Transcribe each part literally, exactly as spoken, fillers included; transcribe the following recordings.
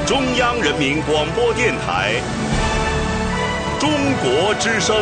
中央人民广播电台中国之声。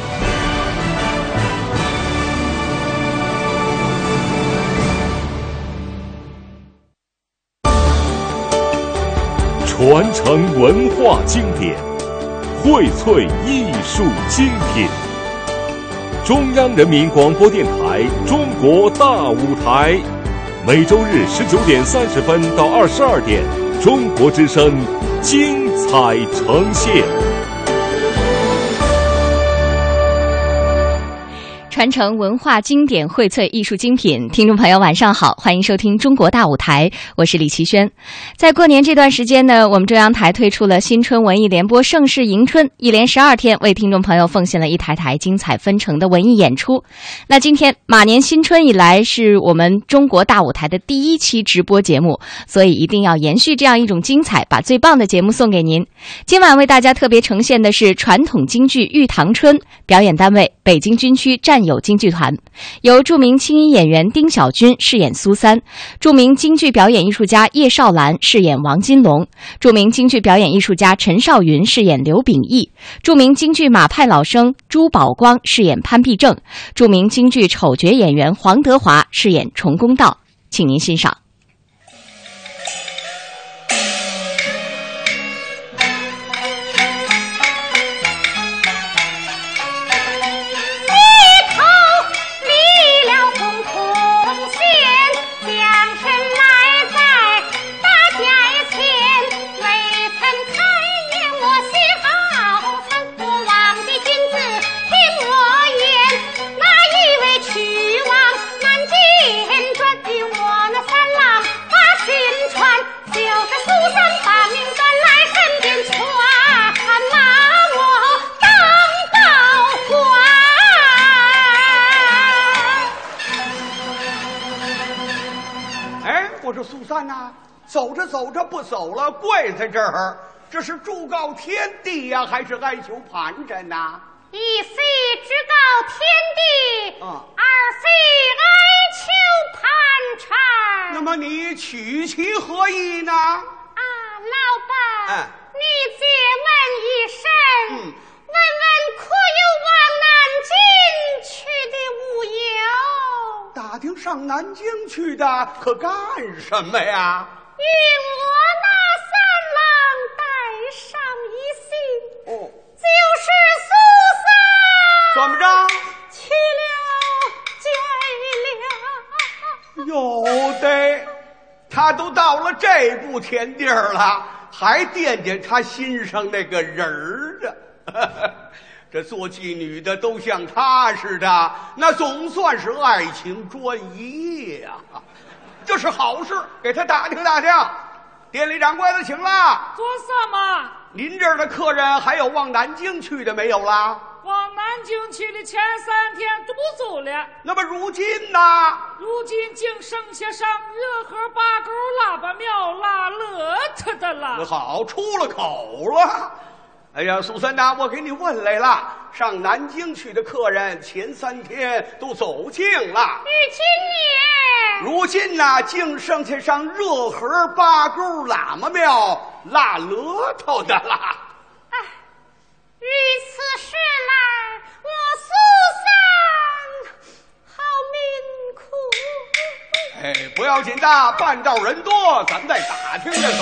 传承文化经典，荟萃艺术精品。中央人民广播电台中国大舞台，每周日十九点三十分到二十二点，中国之声精彩呈现。 传承文化经典，荟萃艺术精品。听众朋友晚上好，欢迎收听中国大舞台，我是李奇轩。在过年这段时间呢，我们中央台推出了新春文艺联播盛世迎春，一连十二天为听众朋友奉献了一台台精彩纷呈的文艺演出。那今天马年新春以来是我们中国大舞台的第一期直播节目，所以一定要延续这样一种精彩，把最棒的节目送给您。今晚为大家特别呈现的是传统京剧《玉堂春》，表演单位北京军区战友京剧团，由著名青衣演员丁小军饰演苏三，著名京剧表演艺术家叶少兰饰演王金龙，著名京剧表演艺术家陈少云饰演刘秉义，著名京剧马派老生朱宝光饰演潘必正，著名京剧丑角演员黄德华饰演重公道，请您欣赏。 走着走着不走了，跪在这儿，这是祝告天地呀、啊，还是哀求盘缠呐、啊？ 一非只告天地， 啊、 二非哀求盘缠。 那么你取其何意呢？啊， 老板， 哎、 你借问一声， 嗯， 问问可有往南京去的无有？ 打听上南京去的，可干什么呀？ 与我那三郎带上一信， 哦， 就是苏三怎么着？ 去了绝了。有的，他都到了这步田地儿了，还惦记他心上那个人儿的。这做妓女的都像他似的，那总算是爱情专一呀、啊。这是好事，给他打听打听。店里掌柜的请了。 做什么？ 您这儿的客人还有往南京去的没有啦？ 往南京去的前三天都走了。 那么如今呢？ 如今竟剩下上热河八沟腊八庙拉乐特的了。 好，出了口了。哎呀，苏三呐，我给你问来了，上南京去的客人前三天都走尽了， 与今年如今呢，竟剩下上热河八沟喇嘛庙拉额头的了。 哎，于此时来，我苏三好命苦。 哎，不要紧的，半道人多，咱们再打听着走。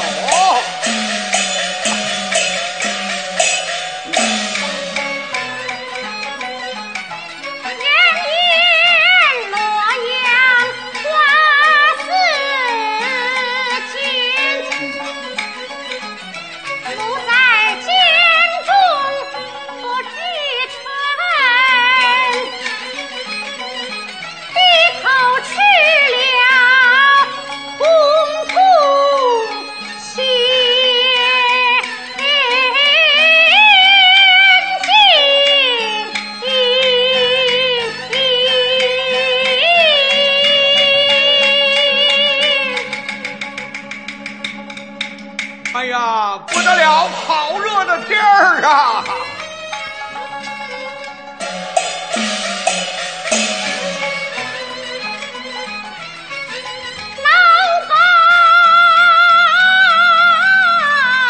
哎呀，不得了，好热的天儿啊！ 老板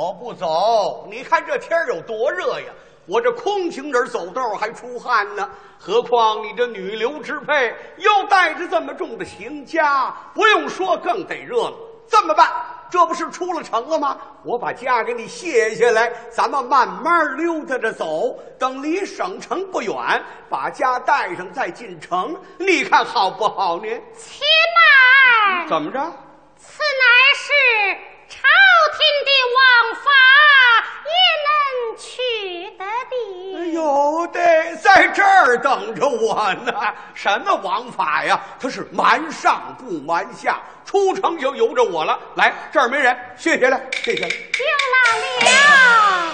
我不走，你看这天有多热呀！我这空情人走道还出汗呢，何况你这女流之辈又带着这么重的行枷，不用说更得热了。这么办？这不是出了城了吗？我把家给你卸下来，咱们慢慢溜达着走，等离省城不远，把家带上再进城，你看好不好呢？ 且慢， 怎么着？ 此乃是朝廷的王法，也能取得的。 有的在这儿等着我呢。什么王法呀？他是瞒上不瞒下，出城就由着我了。来，这儿没人，卸下来，卸下来。 有劳了。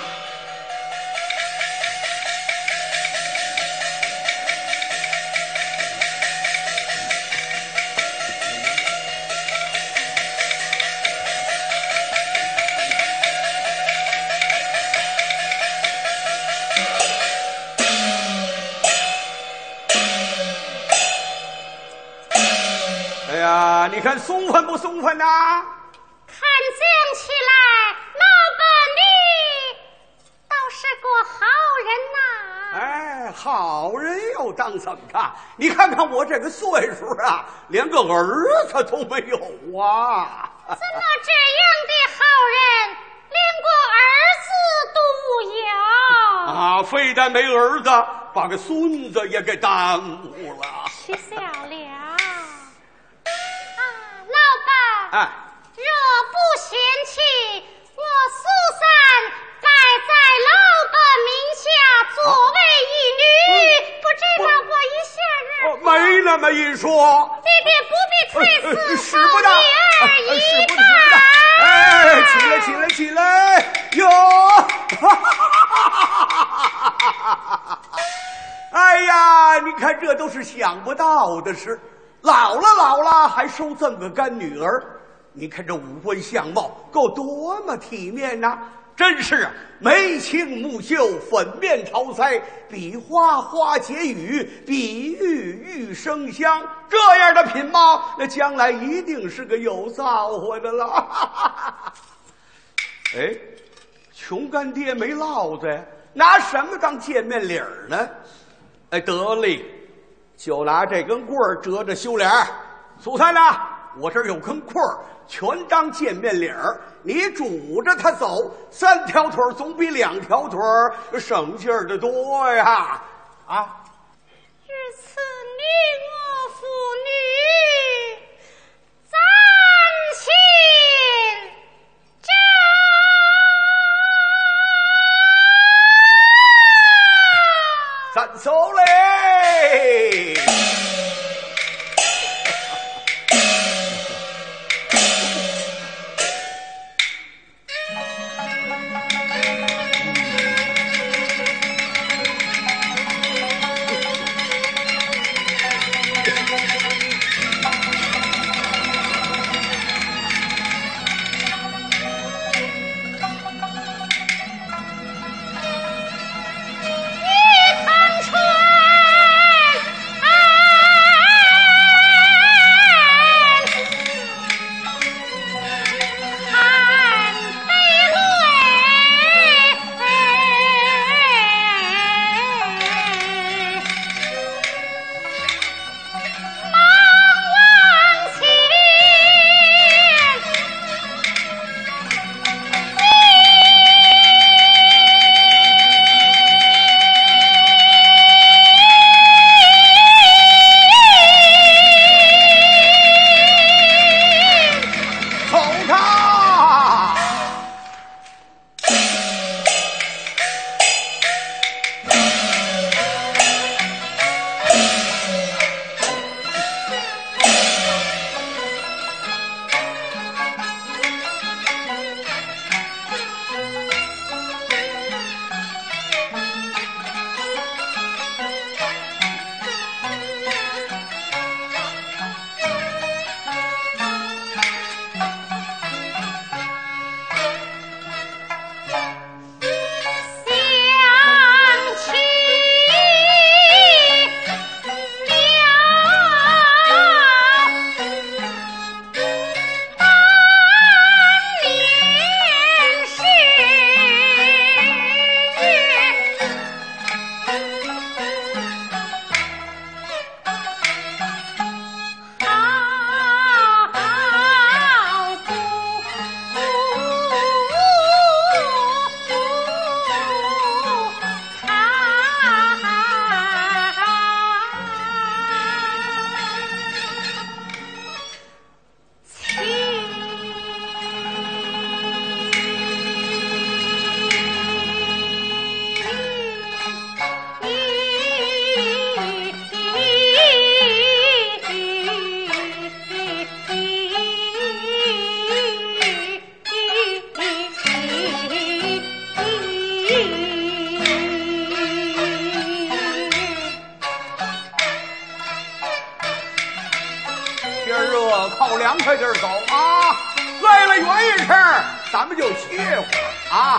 你看松愤不松愤呐、啊？ 看讲起来，老板你倒是个好人呐、啊！ 哎，好人又当怎么的？你看看我这个岁数啊，连个儿子都没有啊！ 怎么这样的好人，连个儿子都无有啊？非但没儿子，把个孙子也给耽误了。 取笑了。 哎， 若不嫌弃，我苏三该在老板名下作为一女，啊、不知道过一些日子。 没那么一说。 你别不必推辞， 使不得， 一使哎，起来，起来，起来！哟，哎呀，你看这都是想不到的事。老了老了，还收这么个干女儿。你看这五官相貌够多么体面呐、啊！真是啊，眉清目秀，粉面桃腮，比花花结语，比玉玉生香。这样的品貌，那将来一定是个有造化的了。哎，穷干爹没落子，拿什么当见面礼儿呢？哎，得嘞，就拿这根棍儿折着修脸。苏三呐，我这儿有根棍儿。全当见面礼儿，你拄着它走，三条腿总比两条腿省劲儿的多呀！啊， 日此你我父女暂亲战，咱走嘞！ 快点走啊！累了远一声，咱们就歇会儿啊。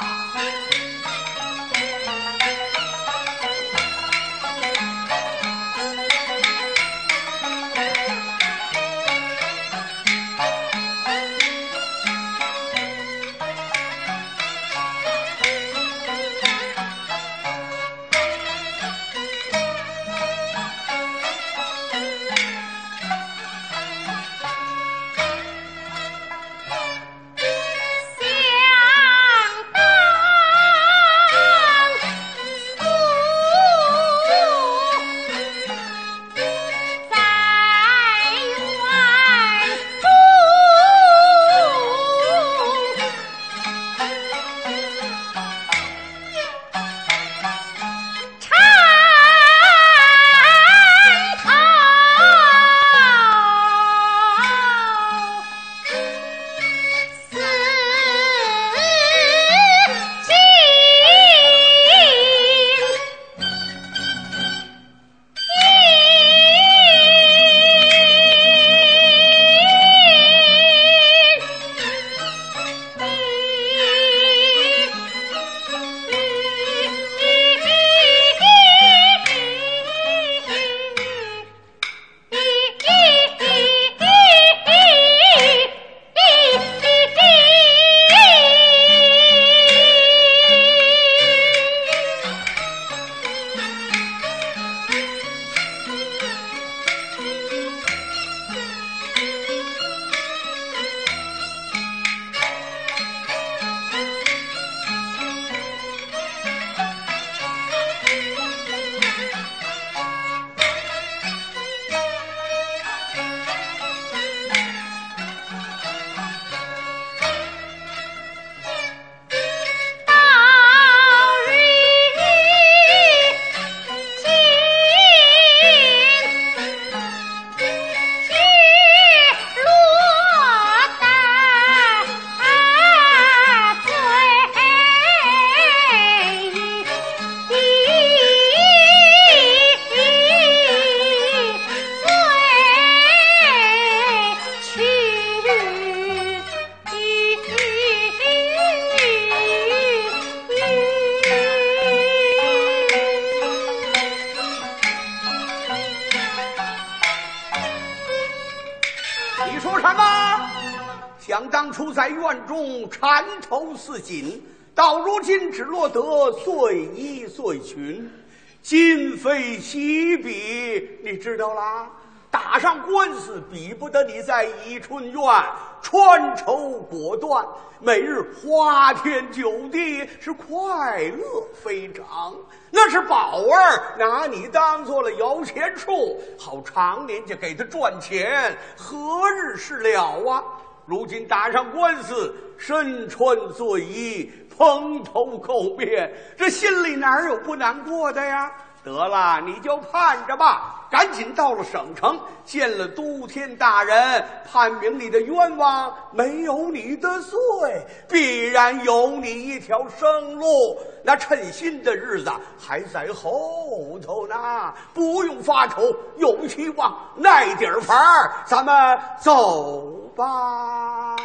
想当初在院中缠头似锦，到如今只落得碎衣碎裙，今非昔比，你知道啦？打上官司比不得你在宜春院穿绸裹缎，每日花天酒地，是快乐非常。那是宝儿拿你当做了摇钱树，好常年就给他赚钱，何日是了啊？如今打上官司，身穿罪衣，蓬头垢面，这心里哪有不难过的呀？得了，你就盼着吧，赶紧到了省城，见了都天大人，判明你的冤枉，没有你的罪，必然有你一条生路。那称心的日子还在后头呢，不用发愁，有希望，耐点法儿，咱们走吧。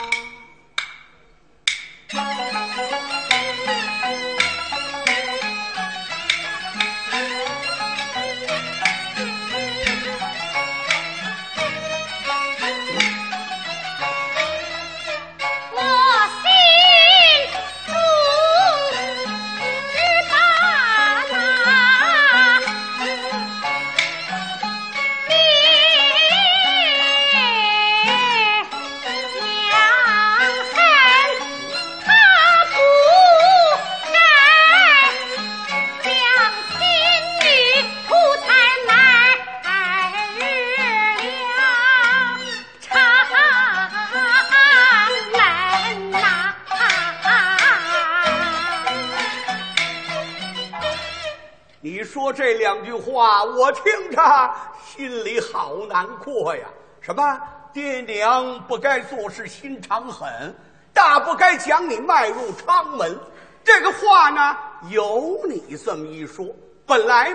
说这两句话，我听着心里好难过呀。什么？爹娘不该做事心肠狠，大不该将你迈入昌门。这个话呢，有你这么一说。本来嘛，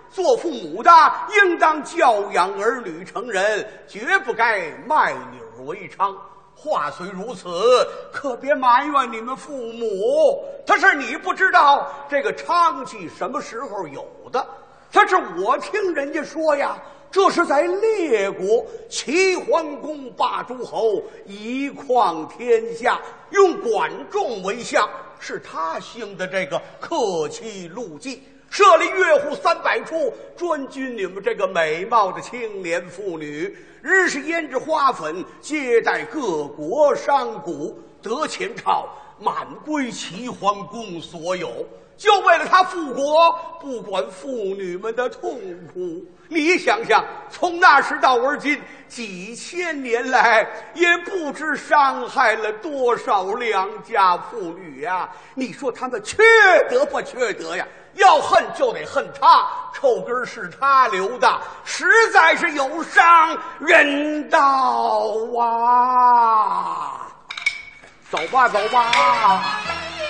做父母的应当教养儿女成人，绝不该卖女儿为娼。话虽如此，可别埋怨你们父母，他是你不知道这个娼妓什么时候有的，他是我听人家说呀，这是在列国齐桓公霸诸侯，一匡天下，用管仲为相，是他兴的这个客妻路妓，设立乐户三百处，专军你们这个美貌的青年妇女，日是胭脂花粉，接待各国商贾，得前朝满归齐桓公所有，就为了他复国，不管妇女们的痛苦。你想想，从那时到而今几千年来，也不知伤害了多少良家妇女呀！你说他们缺德不缺德呀？要恨就得恨他，臭根是他留的，实在是有伤人道啊！走吧，走吧。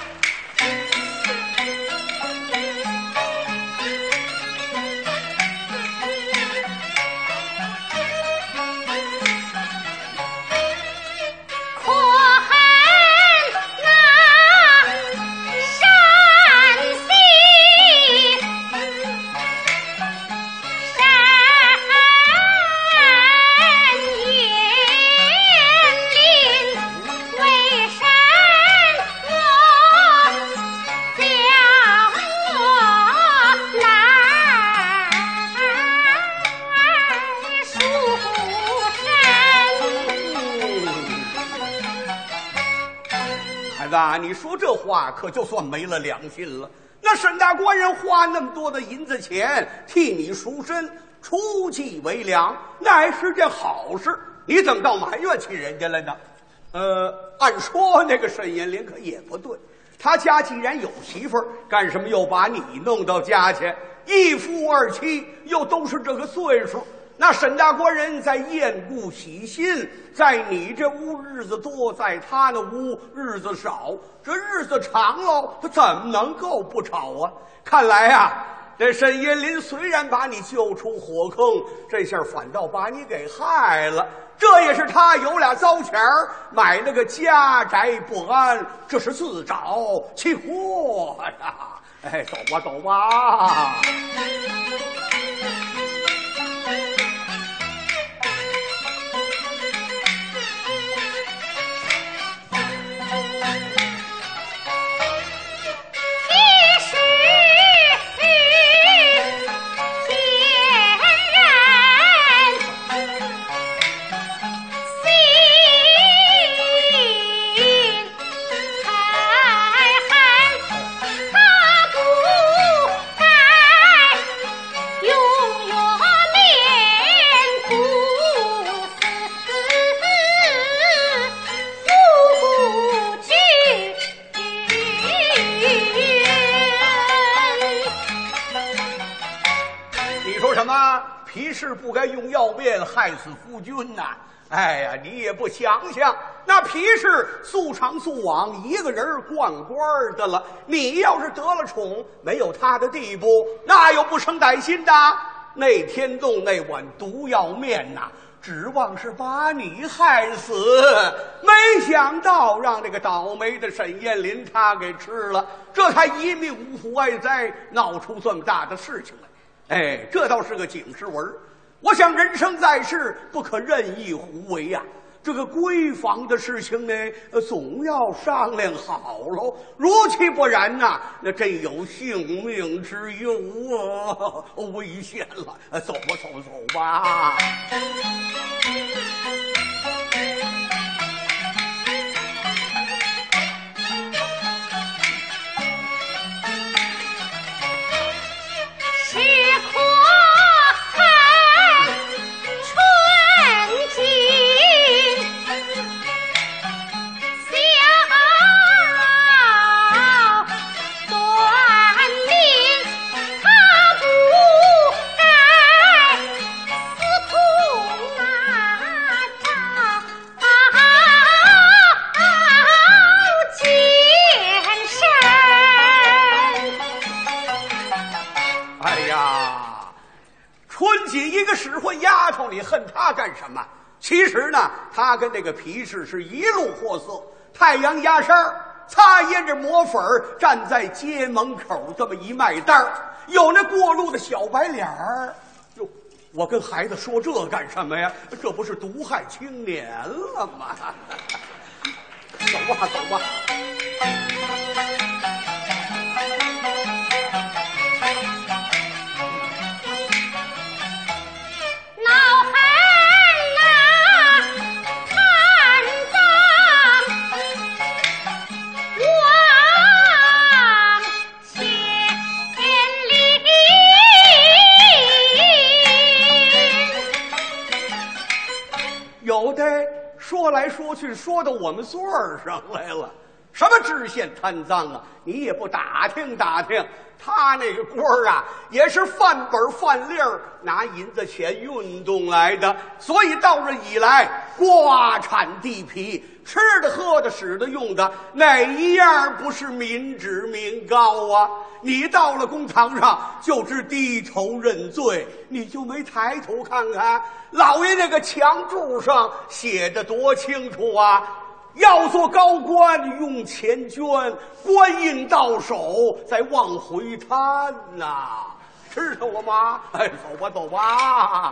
你说这话可就算没了良心了。那沈大官人花那么多的银子钱替你赎身，出计为粮，那还是件好事，你怎么倒埋怨起人家来呢？呃，按说那个沈延龄可也不对，他家既然有媳妇儿，干什么又把你弄到家去？一夫二妻又都是这个岁数，那沈大官人在宴故喜新，在你这屋日子多，在他那屋日子少，这日子长了，他怎么能够不吵啊？看来啊，这沈延龄虽然把你救出火坑，这下反倒把你给害了。这也是他有俩糟钱儿，买了个家宅不安，这是自找其祸呀！哎，走吧，走吧。皮氏不该用药面害死夫君呐、啊！哎呀，你也不想想，那皮氏素长素往，一个人惯官的了。你要是得了宠，没有他的地步，那有不生歹心的。那天动那碗毒药面呐、啊，指望是把你害死，没想到让这个倒霉的沈燕林他给吃了，这才一命呜呼哀哉，闹出这么大的事情来。哎，这倒是个警示文。我想人生在世，不可任意胡为呀、啊。这个闺房的事情呢，总要商量好喽。如其不然呐、啊，那真有性命之忧啊，危险了。走吧，走走吧。 你恨他干什么？其实呢，他跟那个皮氏是一路货色，太阳压身儿，擦烟着抹粉儿，站在街门口这么一卖单儿，有那过路的小白脸儿。哟，我跟孩子说这干什么呀？这不是毒害青年了吗？走吧，走吧。有的说来说去说到我们座儿上来了，什么知县贪赃啊，你也不打听打听。他那个官儿啊，也是犯本犯例儿，拿银子钱运动来的，所以到这以来，瓜产地皮，吃的喝的使的用的，哪一样不是民脂民膏啊？你到了公堂上就只低头认罪，你就没抬头看看老爷那个墙柱上写的多清楚啊！要做高官用钱捐，官印到手再往回摊呐、啊，知道了吗？哎，走吧走吧。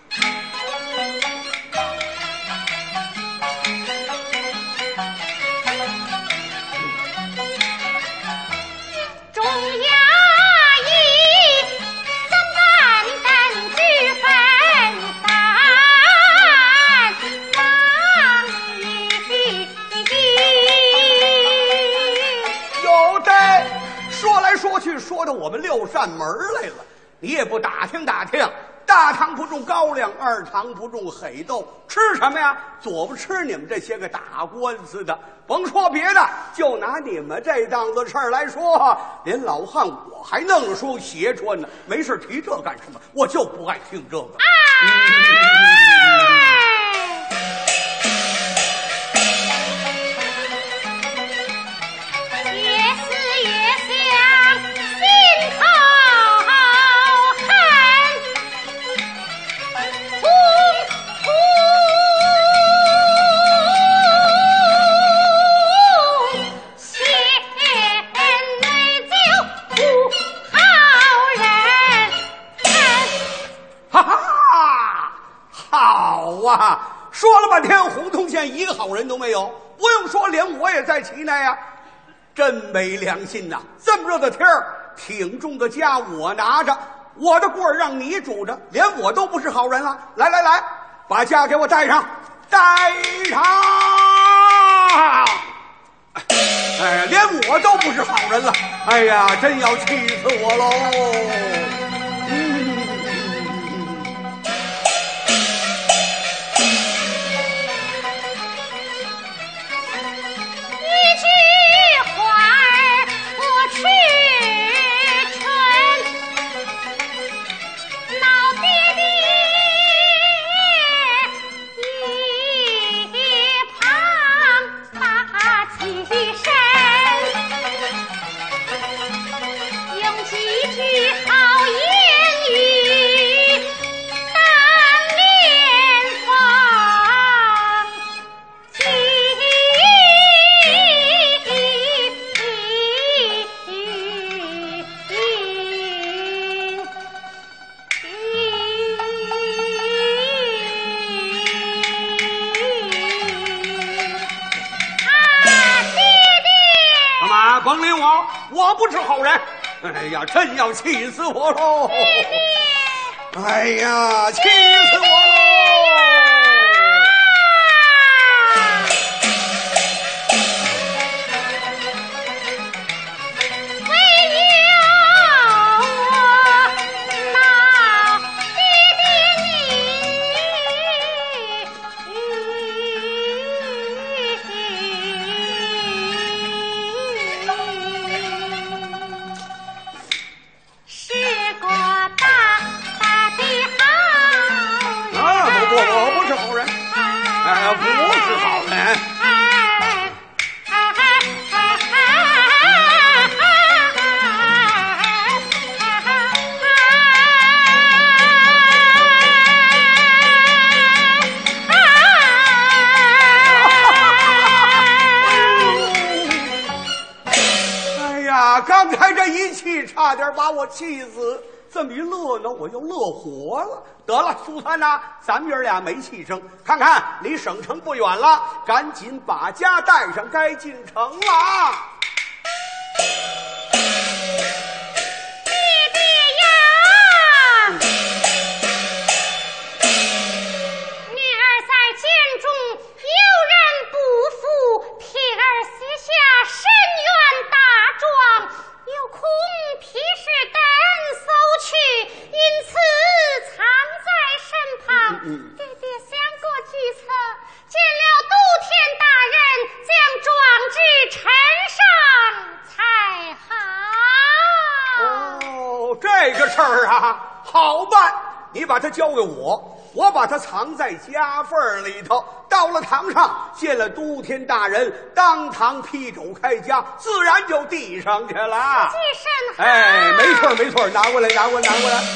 中衙役怎敢胆举分担王义？ 有的说来说去说到我们六扇门来了，你也不打听打听。大堂不种高粱，二堂不种黑豆，吃什么呀？左不吃你们这些个打官司的。甭说别的，就拿你们这档子事儿来说，连老汉我还弄着双鞋穿呢，没事提这干什么？我就不爱听这个。 哎越思越想心头啊，说了半天胡同县一个好人都没有，不用说，连我也在其内啊！真没良心呐！这么热的天儿，挺重的家我拿着，我的棍儿让你拄着，连我都不是好人了。来来来，把家给我带上，带上！哎呀，连我都不是好人了！哎呀，真要气死我喽！甭理我，我不是好人。哎呀，真要气死我喽！哎呀，气死我喽！ 呀，刚才这一气差点把我气死，这么一乐呢，我又乐活了。得了，苏三呐，咱们爷俩没气声，看看离省城不远了，赶紧把家带上，该进城了。 爹爹呀，女儿在监中有人不服，替儿写下申冤大状，有空批示等搜去，因此藏在身旁。 嗯、 爹爹想过计策，见了都天大人，将状至呈上才好。 哦，这个事儿啊，好办，你把它交给我，我把它藏在家缝里头。到了堂上，见了都天大人，当堂劈肘开家，自然就递上去了。 计甚好？ 哎，没错没错，拿过来拿过来拿过来。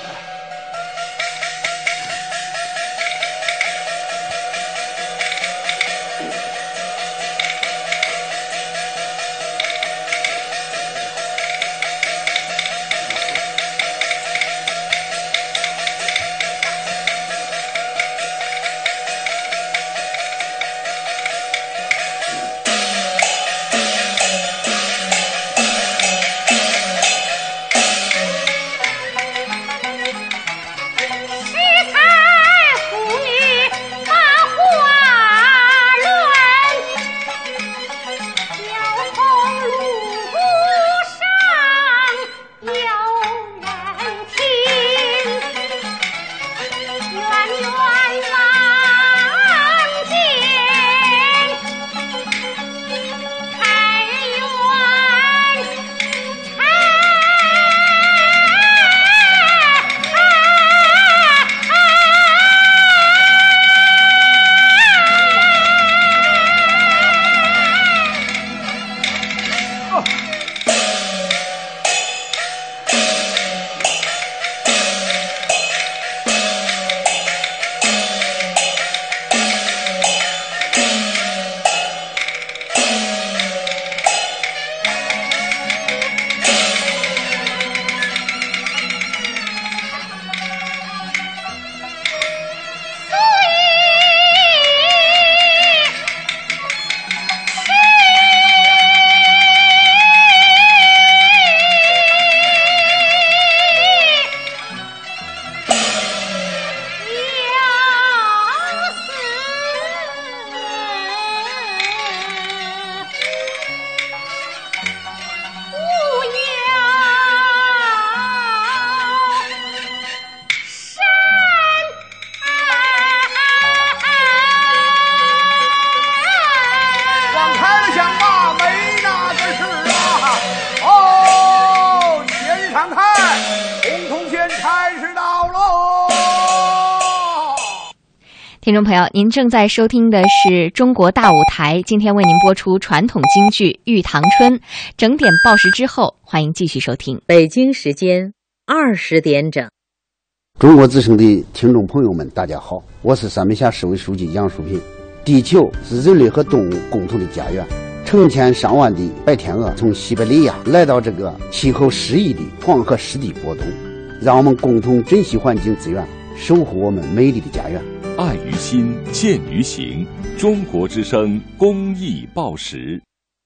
听众朋友，您正在收听的是中国大舞台，今天为您播出传统京剧《玉堂春》。整点报时之后，欢迎继续收听。 北京时间二十点整。 中国之声的听众朋友们，大家好，我是三门峡市委书记杨树平。地球是人类和动物共同的家园，成千上万的白天鹅从西伯利亚来到这个气候适宜的黄河湿地过冬，让我们共同珍惜环境资源，守护我们美丽的家园。 爱于心，见于行。中国之声公益报时。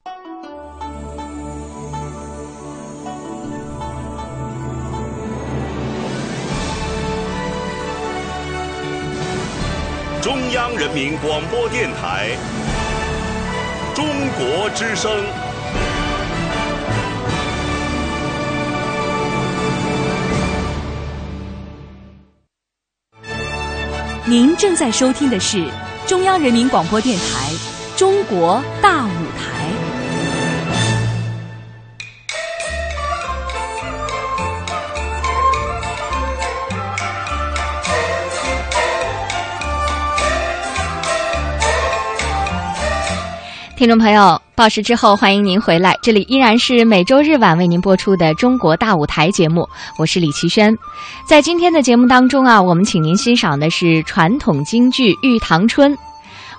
中央人民广播电台，中国之声。 您正在收听的是中央人民广播电台《中国大舞台》。 听众朋友，报时之后欢迎您回来，这里依然是每周日晚为您播出的中国大舞台节目，我是李奇轩。在今天的节目当中啊，我们请您欣赏的是传统京剧《玉堂春》。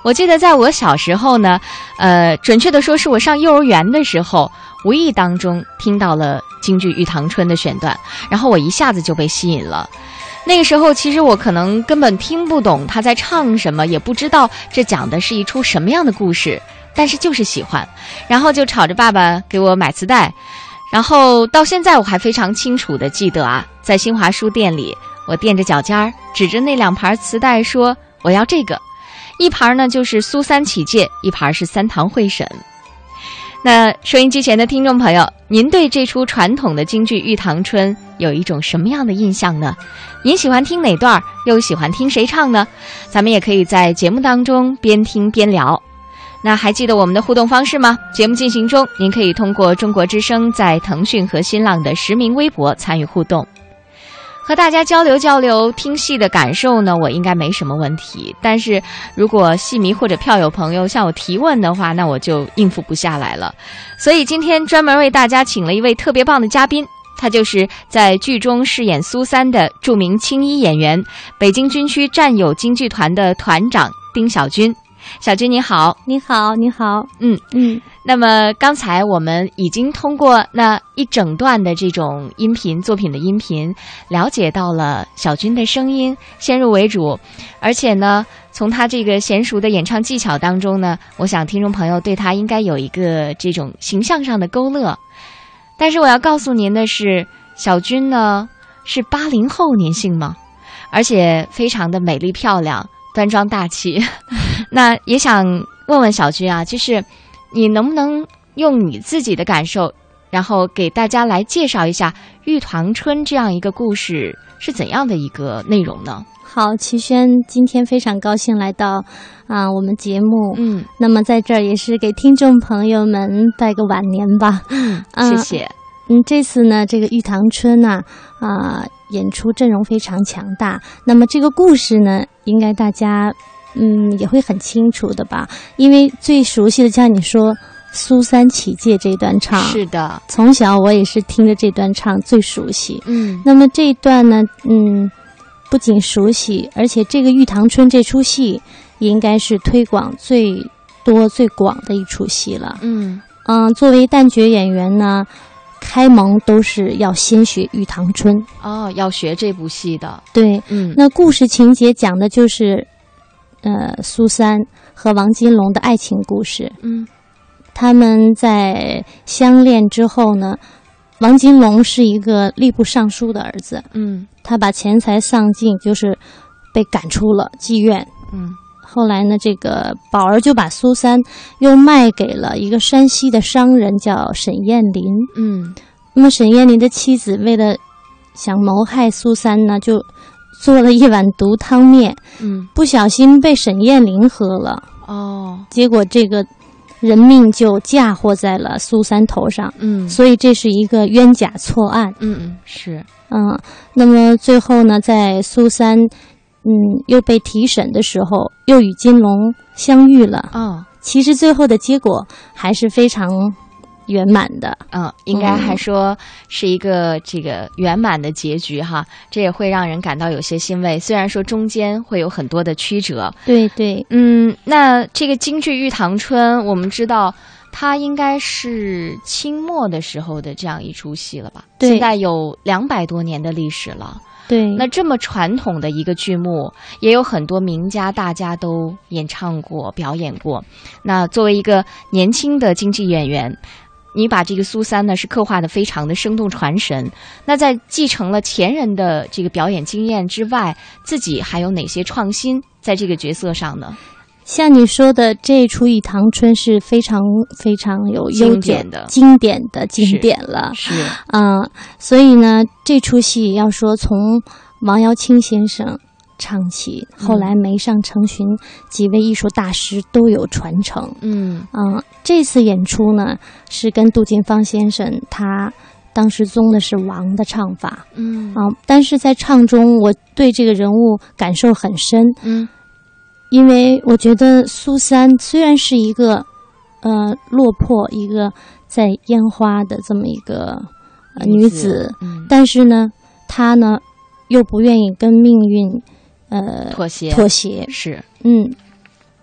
我记得在我小时候呢，呃，准确的说是我上幼儿园的时候，无意当中听到了京剧《玉堂春》的选段，然后我一下子就被吸引了。那个时候其实我可能根本听不懂他在唱什么，也不知道这讲的是一出什么样的故事，但是就是喜欢，然后就吵着爸爸给我买磁带。然后到现在我还非常清楚的记得啊，在新华书店里，我垫着脚尖儿，指着那两盘磁带说我要这个。一盘呢就是苏三起解，一盘是三堂会审。那收音机前的听众朋友，您对这出传统的京剧《玉堂春》有一种什么样的印象呢？您喜欢听哪段，又喜欢听谁唱呢？咱们也可以在节目当中边听边聊。那还记得我们的互动方式吗？节目进行中，您可以通过中国之声在腾讯和新浪的实名微博参与互动，和大家交流交流听戏的感受呢，我应该没什么问题。但是如果戏迷或者票友朋友向我提问的话，那我就应付不下来了。所以今天专门为大家请了一位特别棒的嘉宾，他就是在剧中饰演苏三的著名青衣演员，北京军区战友京剧团的团长丁小军。小军你好。 你好，你好。 嗯嗯。那么刚才我们已经通过那一整段的这种音频作品的音频，了解到了小军的声音，先入为主，而且呢，从他这个娴熟的演唱技巧当中呢，我想听众朋友对他应该有一个这种形象上的勾勒。但是我要告诉您的是，小军呢是八零后，您信吗？而且非常的美丽漂亮，端庄大气。那也想问问小军啊，就是你能不能用你自己的感受，然后给大家来介绍一下《玉堂春》这样一个故事是怎样的一个内容呢？ 好，齐轩，今天非常高兴来到啊、呃、我们节目， 嗯， 那么在这儿也是给听众朋友们拜个晚年吧， 嗯， 呃、 谢谢。 嗯，这次呢，这个《玉堂春》呐，啊、呃，演出阵容非常强大。那么这个故事呢，应该大家嗯也会很清楚的吧？因为最熟悉的，像你说苏三起解这段唱， 是的， 从小我也是听着这段唱最熟悉。 嗯， 那么这一段呢，嗯，不仅熟悉，而且这个《玉堂春》这出戏应该是推广最多、最广的一出戏了。 嗯嗯，作为旦角演员呢，开蒙都是要先学《玉堂春》 哦，要学这部戏的。 对， 嗯， 那故事情节讲的就是，呃，苏三和王金龙的爱情故事。 嗯， 他们在相恋之后呢，王金龙是一个吏部尚书的儿子。 嗯， 他把钱财丧尽，就是被赶出了妓院。 嗯。 后来呢，这个宝儿就把苏三又卖给了一个山西的商人，叫沈燕林。 嗯， 那么沈燕林的妻子为了想谋害苏三呢，就做了一碗毒汤面。 嗯， 不小心被沈燕林喝了。 哦， 结果这个人命就嫁祸在了苏三头上。 嗯， 所以这是一个冤假错案。 嗯嗯，是。 嗯，那么最后呢，在苏三嗯，又被提审的时候，又与金龙相遇了。 哦， 其实最后的结果还是非常圆满的。 嗯，应该还说是一个这个圆满的结局哈，这也会让人感到有些欣慰。虽然说中间会有很多的曲折。 对对， 嗯，那这个京剧《玉堂春》，我们知道它应该是清末的时候的这样一出戏了吧？ 对， 现在有两百多年的历史了。 对， 那这么传统的一个剧目，也有很多名家大家都演唱过、表演过。那作为一个年轻的京剧演员，你把这个苏三呢是刻画的非常的生动传神。那在继承了前人的这个表演经验之外，自己还有哪些创新在这个角色上呢？ 像你说的，这一出《玉堂春》是非常非常有优点的、 经典的经典了。 是， 嗯、呃，所以呢，这出戏要说从王瑶卿先生唱起，后来梅上成群几位艺术大师都有传承。 嗯嗯、呃，这次演出呢是跟杜近芳先生他当时宗的是王的唱法。 嗯啊、呃，但是在唱中，我对这个人物感受很深。 嗯。 因为我觉得苏三虽然是一个呃落魄一个在烟花的这么一个、呃、女子， 嗯、 但是呢她呢又不愿意跟命运呃妥协妥协是嗯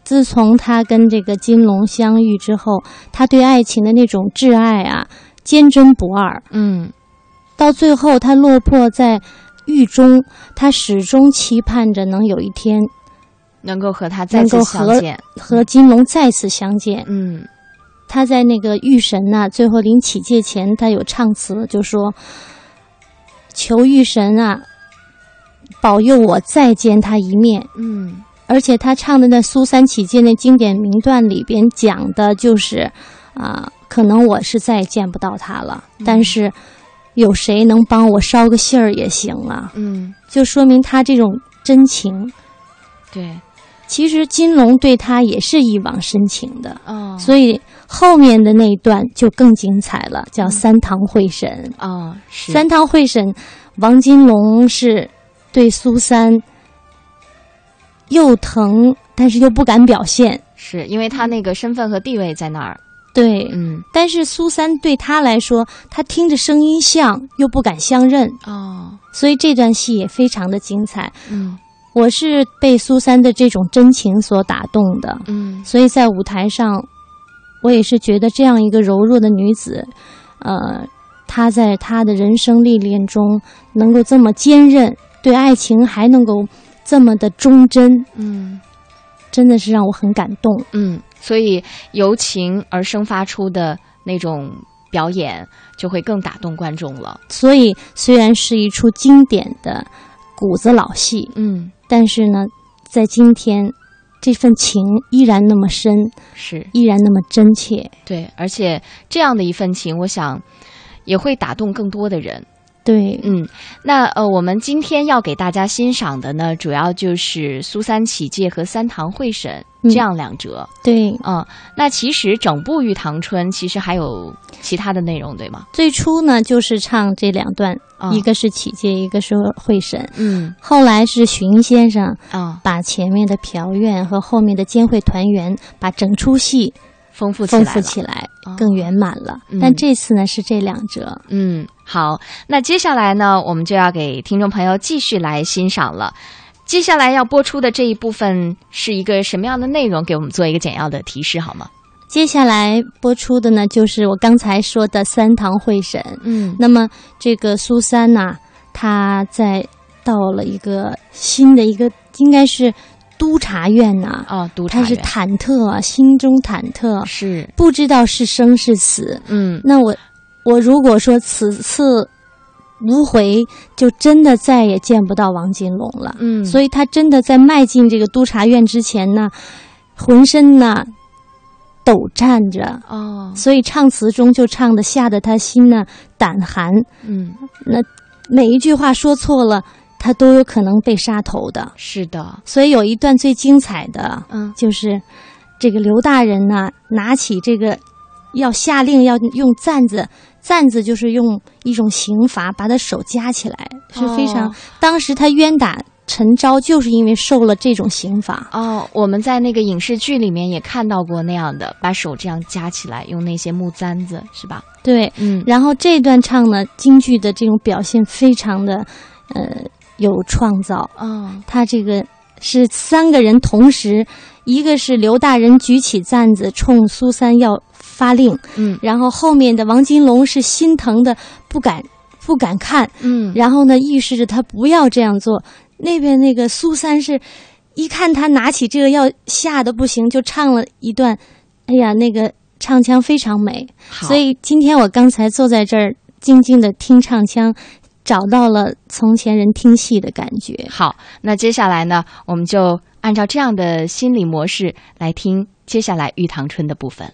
自从他跟这个金龙相遇之后，他对爱情的那种挚爱啊，坚贞不二。 嗯， 到最后他落魄在狱中，他始终期盼着能有一天能够和他再次相见， 和和金龙再次相见。 嗯， 他在那个狱神呐、啊，最后临起戒前，他有唱词，就说：“求狱神啊，保佑我再见他一面。” 嗯， 而且他唱的那苏三起戒那经典名段里边讲的就是啊、呃，可能我是再也见不到他了，嗯、但是有谁能帮我捎个信儿也行啊。 嗯， 就说明他这种真情。 对， 其实金龙对他也是一往深情的。 哦， 所以后面的那一段就更精彩了，叫三堂会审。 哦，是三堂会审，王金龙是对苏三又疼，但是又不敢表现， 是因为他那个身份和地位在那儿。 对， 嗯， 但是苏三对他来说，他听着声音像，又不敢相认。 哦， 所以这段戏也非常的精彩。 嗯， 我是被苏三的这种真情所打动的。 嗯， 所以在舞台上，我也是觉得这样一个柔弱的女子，呃，她在她的人生历练中能够这么坚韧，对爱情还能够这么的忠贞， 嗯， 真的是让我很感动。 嗯，所以由情而生发出的那种表演就会更打动观众了。 所以虽然是一出经典的骨子老戏， 嗯， 但是呢，在今天这份情依然那么深， 是依然那么真切。 对，而且这样的一份情，我想也会打动更多的人。 对， 嗯，那呃，我们今天要给大家欣赏的呢，主要就是苏三起戒和三堂会审这样两折。 嗯、对， 嗯，那其实整部《玉堂春》其实还有其他的内容，对吗？ 最初呢，就是唱这两段， 哦、 一个是起戒，一个是会审。 嗯， 后来是荀先生啊、哦， 把前面的嫖院和后面的监会团圆，把整出戏丰富起来， 丰富起来，更圆满了。 嗯、 但这次呢，是这两折。 嗯，好，那接下来呢，我们就要给听众朋友继续来欣赏了。接下来要播出的这一部分是一个什么样的内容？给我们做一个简要的提示好吗？ 接下来播出的呢，就是我刚才说的三堂会审。 嗯， 那么这个苏三呐、啊，他在到了一个新的一个，应该是督察院呐、 啊，哦，督察院， 他是忐忑啊，心中忐忑， 是不知道是生是死。 嗯， 那我我如果说此次无回，就真的再也见不到王金龙了。 嗯， 所以他真的在迈进这个督察院之前呢，浑身呢抖颤着。 哦， 所以唱词中就唱的吓得他心呢胆寒。 嗯， 那每一句话说错了，他都有可能被杀头的。 是的， 所以有一段最精彩的， 嗯， 就是这个刘大人呢，拿起这个要下令要用簪子，簪子就是用一种刑罚把他手夹起来，是非常。 哦、 当时他冤打陈昭，就是因为受了这种刑罚。 哦，我们在那个影视剧里面也看到过那样的，把手这样夹起来，用那些木簪子，是吧？ 对， 嗯。 然后这段唱呢，京剧的这种表现非常的，呃。有创造。 哦， 他这个是三个人同时，一个是刘大人举起簪子冲苏三要发令， 嗯， 然后后面的王金龙是心疼的不敢不敢看， 嗯， 然后呢预示着他不要这样做。那边那个苏三是一看他拿起这个要吓得不行，就唱了一段，哎呀，那个唱腔非常美。所以今天我刚才坐在这儿静静的听唱腔，找到了从前人听戏的感觉。 好，那接下来呢，我们就按照这样的心理模式来听接下来《玉堂春》的部分。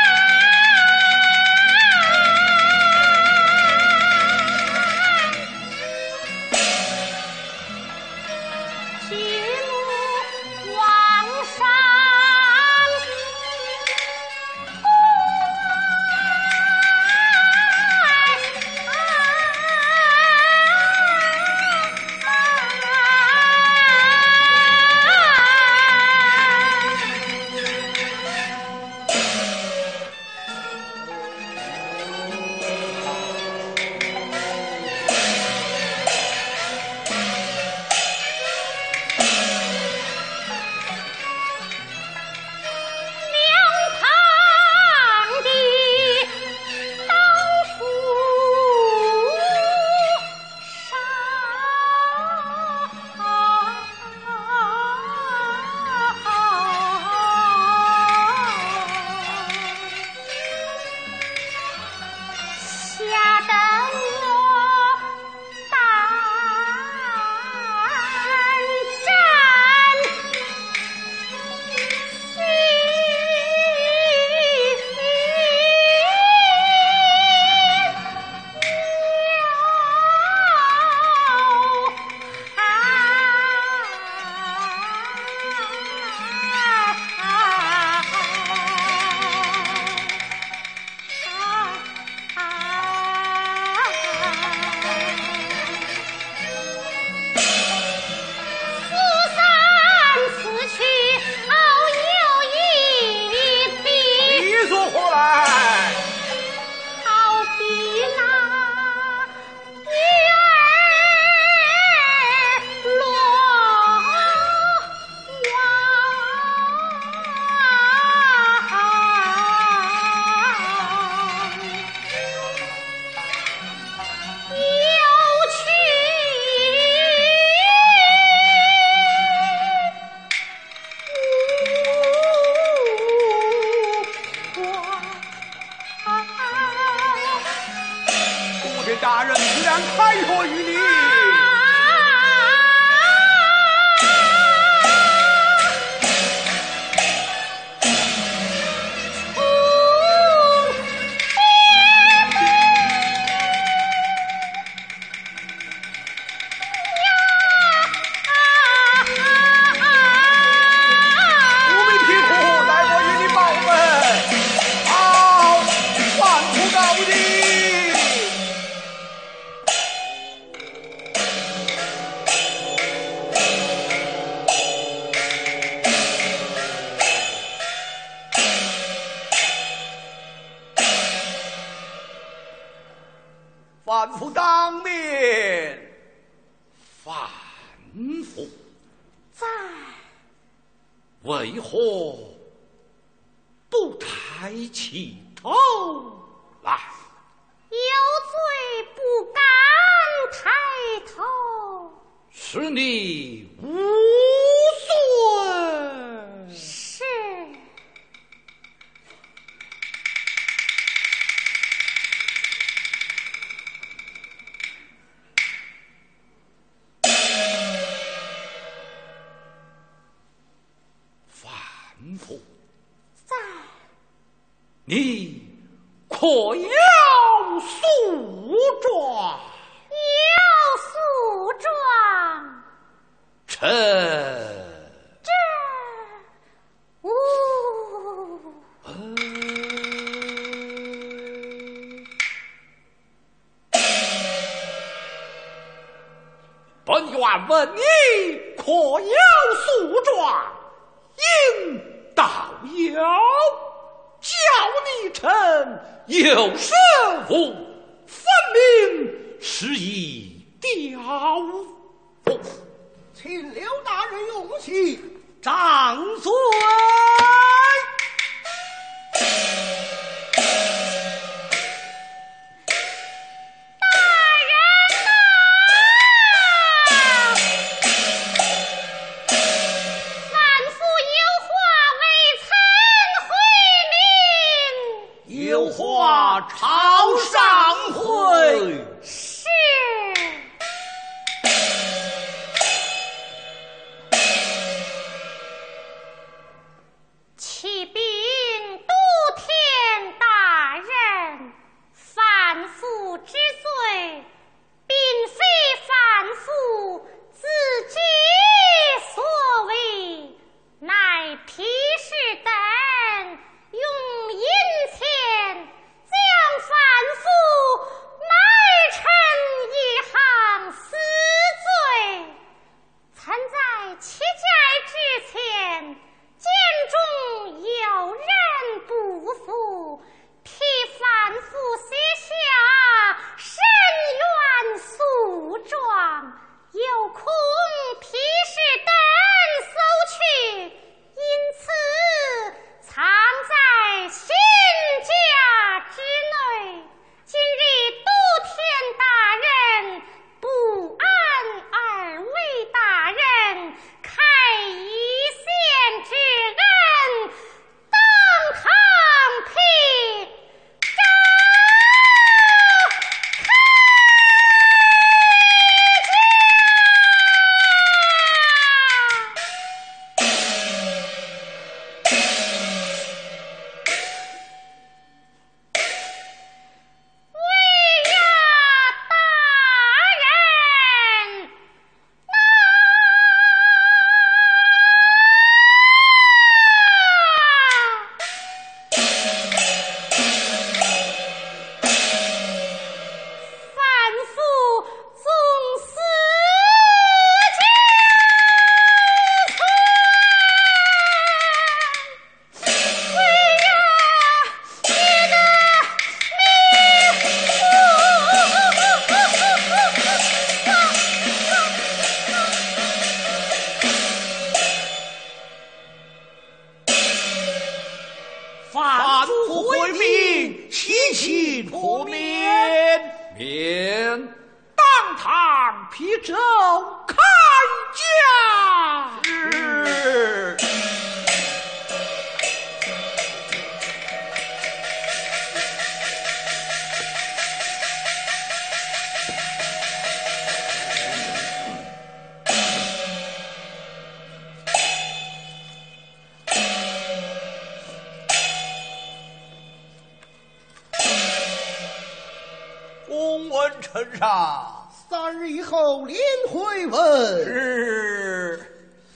来妇， 在。 为何不抬起头来？ 有罪不敢抬头。 是你无罪。 是。 范妇， 在。 你可要诉状？ 要诉状。 臣这无。 呃本愿问你可要诉状？应道有，叫你臣有胜负，分明是以雕父。 请刘大人用席，掌嘴。朝上会。 是。启禀都天大人，范妇之罪，并非范妇自己所为，乃皮氏等用银钱将范妇卖成一行死罪。曾在起解之前，监中有人不服，替范妇写下申冤诉状，有空皮氏等搜去，因此藏在新家之内。今日都天大人不安二位大人开一线之恩，当堂批召开范妇回命，其情破免， 免当堂批奏开价。 是。公文呈上， 三日以后连回文。 是。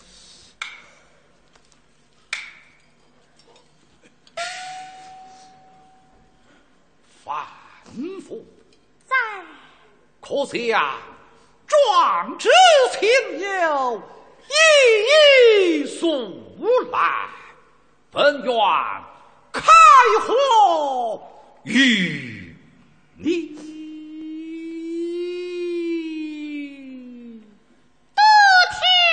范妇在。 可下壮志情友一一诉来，本愿开火与你。 都天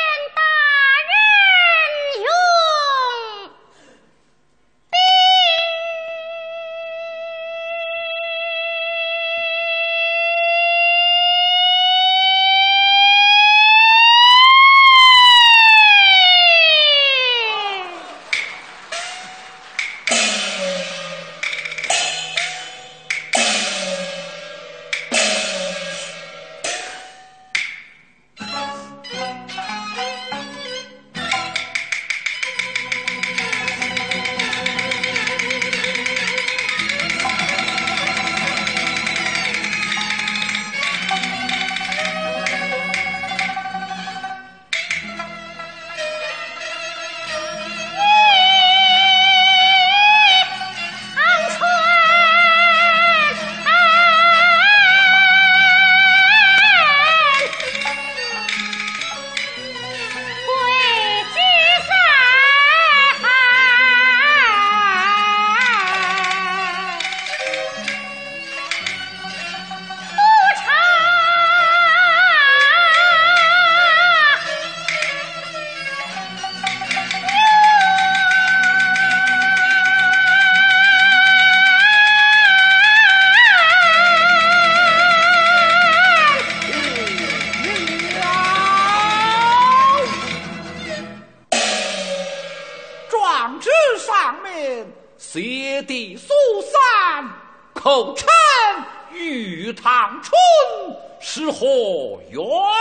谢帝苏三口称玉堂春是何缘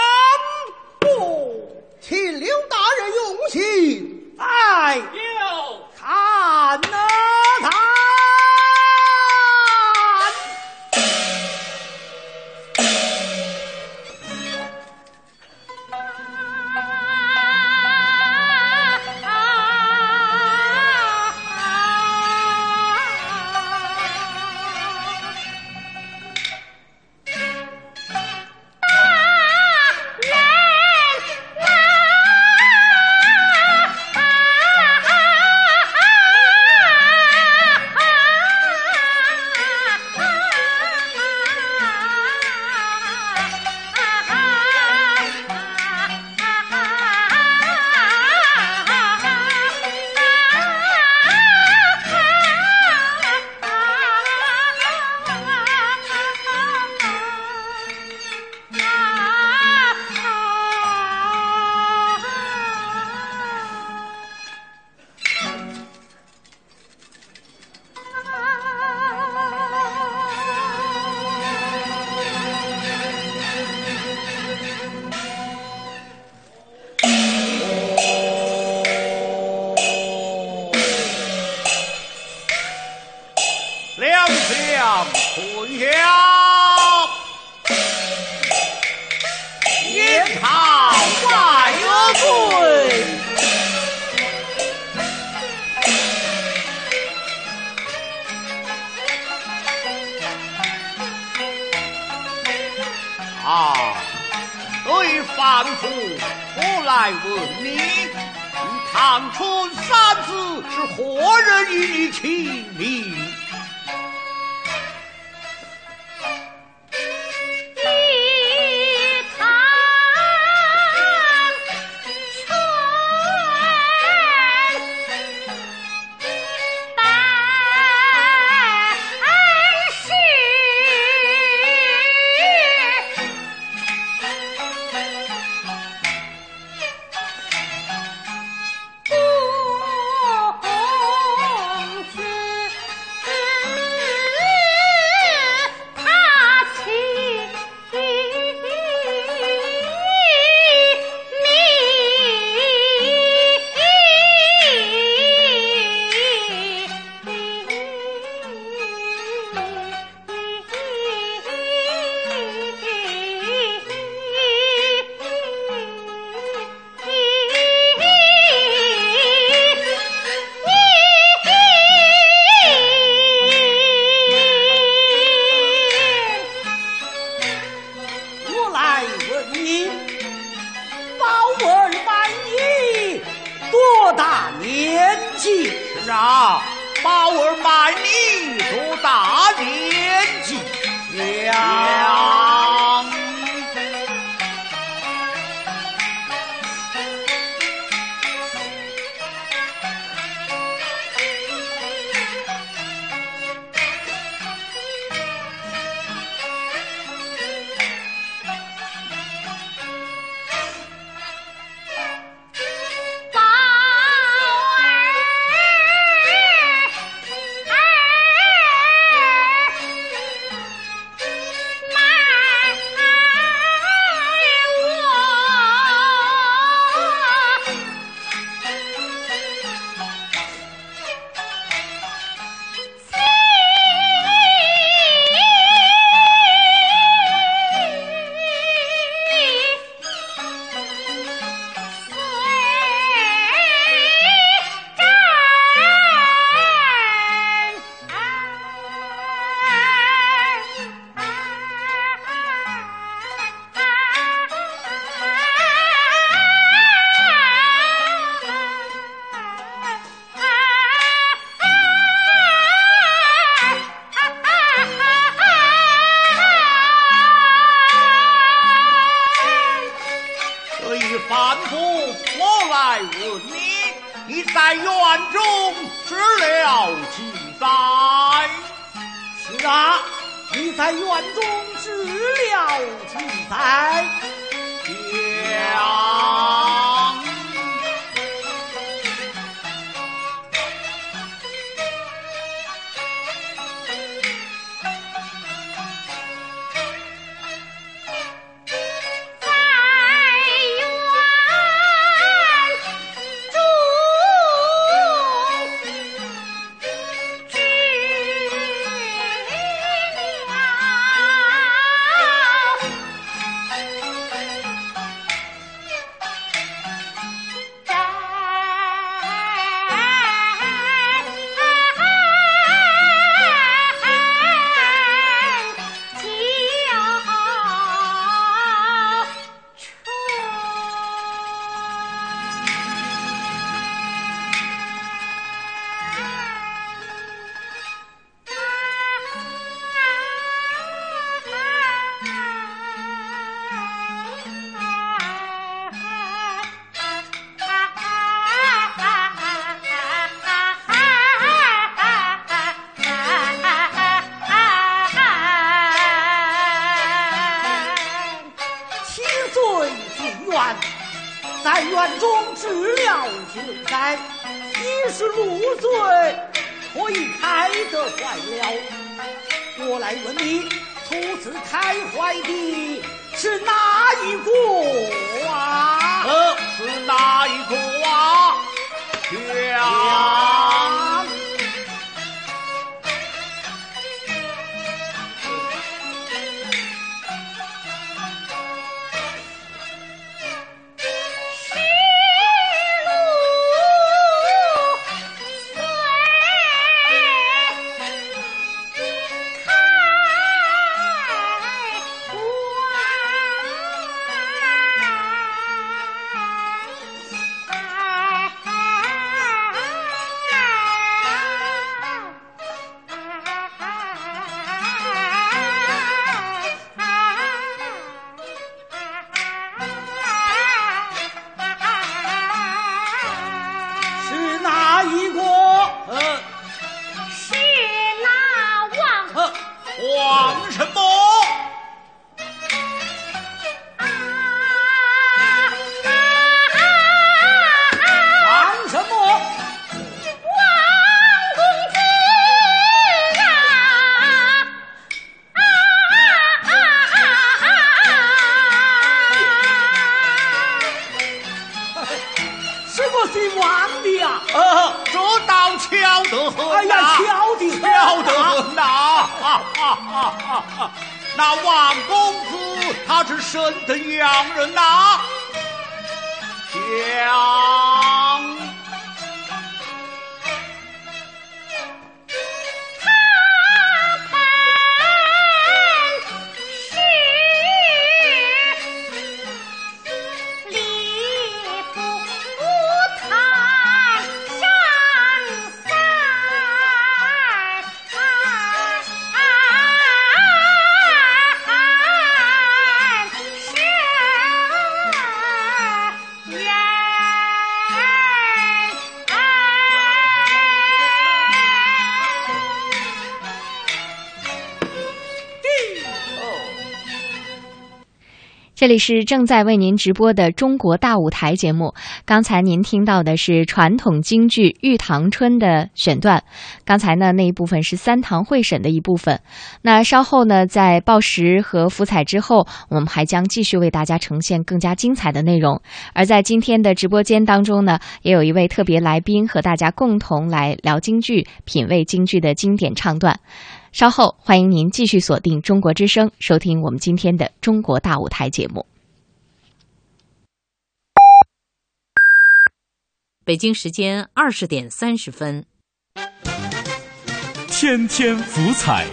故？ 请刘大人用心来有看呐看。 官在院中治疗救灾，一时入罪，可以开得坏了。我来问你，初次开怀的是哪一国啊？ 呃，是哪一国啊？ 强。 王什么？ 王什么？ 王公子啊！啊啊啊啊啊！什么姓王的呀？ 呃，这倒巧得很。 哎呀，巧的巧得很呐！那王公子他是甚的洋人呐？强。 这里是正在为您直播的中国大舞台节目。刚才您听到的是传统京剧《玉堂春》的选段，刚才呢那一部分是三堂会审的一部分。那稍后呢，在报时和福彩之后，我们还将继续为大家呈现更加精彩的内容。而在今天的直播间当中呢，也有一位特别来宾和大家共同来聊京剧，品味京剧的经典唱段。稍后欢迎您继续锁定中国之声，收听我们今天的中国大舞台节目。 北京时间二十点三十分， 天天福彩。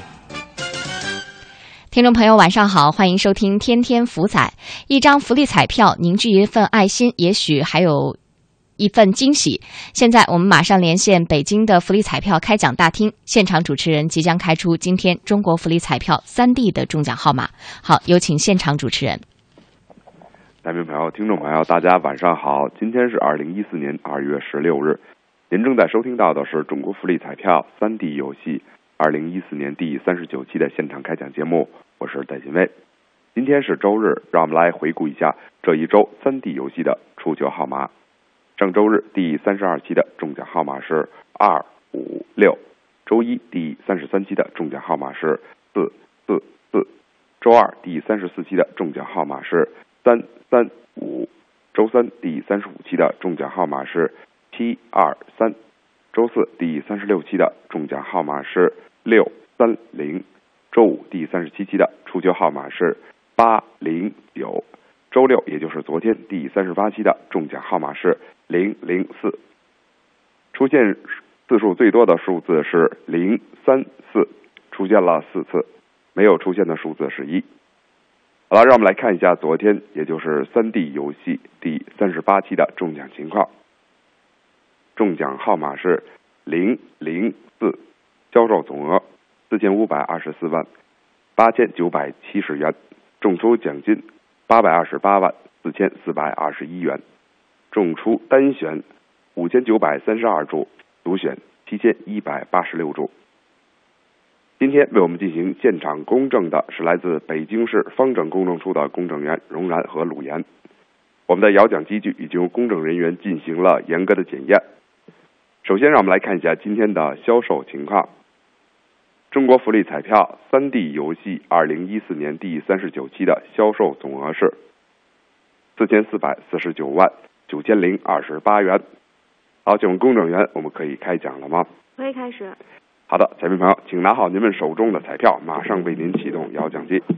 听众朋友晚上好，欢迎收听天天福彩。一张福利彩票凝聚一份爱心，也许还有一份惊喜。现在我们马上连线北京的福利彩票开奖大厅，现场主持人即将开出今天中国福利彩票三 D 的中奖号码。好，有请现场主持人。 大朋友、听众朋友，大家晚上好！今天是二零一四年二月十六日，您正在收听到的是中国福利彩票三 D 游戏二零一四年第三十九期的现场开奖节目，我是戴金卫。今天是周日，让我们来回顾一下这一周三 D 游戏的出球号码。上周日第三十二期的中奖号码是二五六，周一第三十三期的中奖号码是四四四，周二第三十四期的中奖号码是三三五，周三第三十五期的中奖号码是七二三，周四第三十六期的中奖号码是六三零，周五第三十七期的出球号码是八零九，周六也就是昨天第三十八期的中奖号码是零零四。出现次数最多的数字是零三四，出现了四次，没有出现的数字是一。好了，让我们来看一下昨天，也就是三 D 游戏第三十八期的中奖情况。中奖号码是零零四，销售总额四千五百二十四万八千九百七十元，中出奖金八百二十八万四千四百二十一元，中出单选五千九百三十二注，独选七千一百八十六注。今天为我们进行现场公证的是来自北京市方正公证处的公证员荣然和鲁岩。 我们的摇奖机具已经由公证人员进行了严格的检验。首先让我们来看一下今天的销售情况。中国福利彩票 三 D 游戏二零一四年第三十九期的销售总额是四千四百四十九万九千零二十八元。好，请问公证员，我们可以开奖了吗？ 可以开始。 好的，彩民朋友，请拿好您们手中的彩票，马上为您启动摇奖机。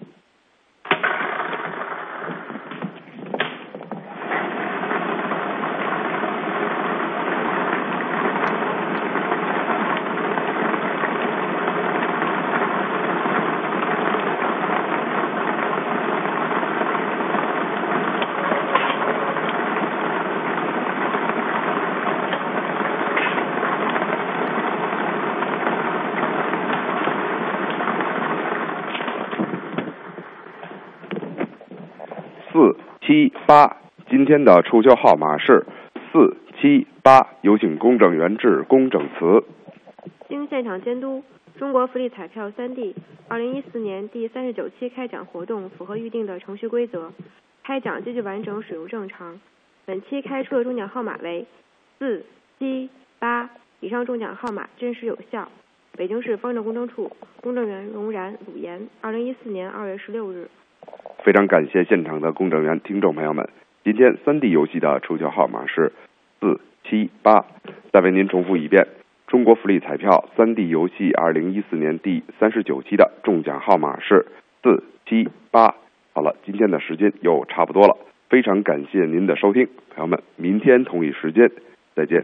四七八，今天的出销号码是四七八，有请公证员致公证词。 经现场监督，中国福利彩票 三 D 二零一四年第三十九期开奖活动符合预定的程序规则，开奖机制完整，使用正常。本期开出的中奖号码为四七八，以上中奖号码真实有效。北京市方正公证处公证员荣然、鲁岩，二零一四年二月十六日。 非常感谢现场的公证员，听众朋友们，今天 三 D 游戏的出销号码是四七八。再为您重复一遍，中国福利彩票 三 D 游戏二零一四年第三十九期的中奖号码是四七八。好了，今天的时间又差不多了，非常感谢您的收听，朋友们，明天同一时间再见。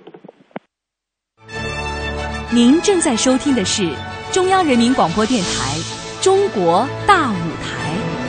您正在收听的是中央人民广播电台中国大舞台。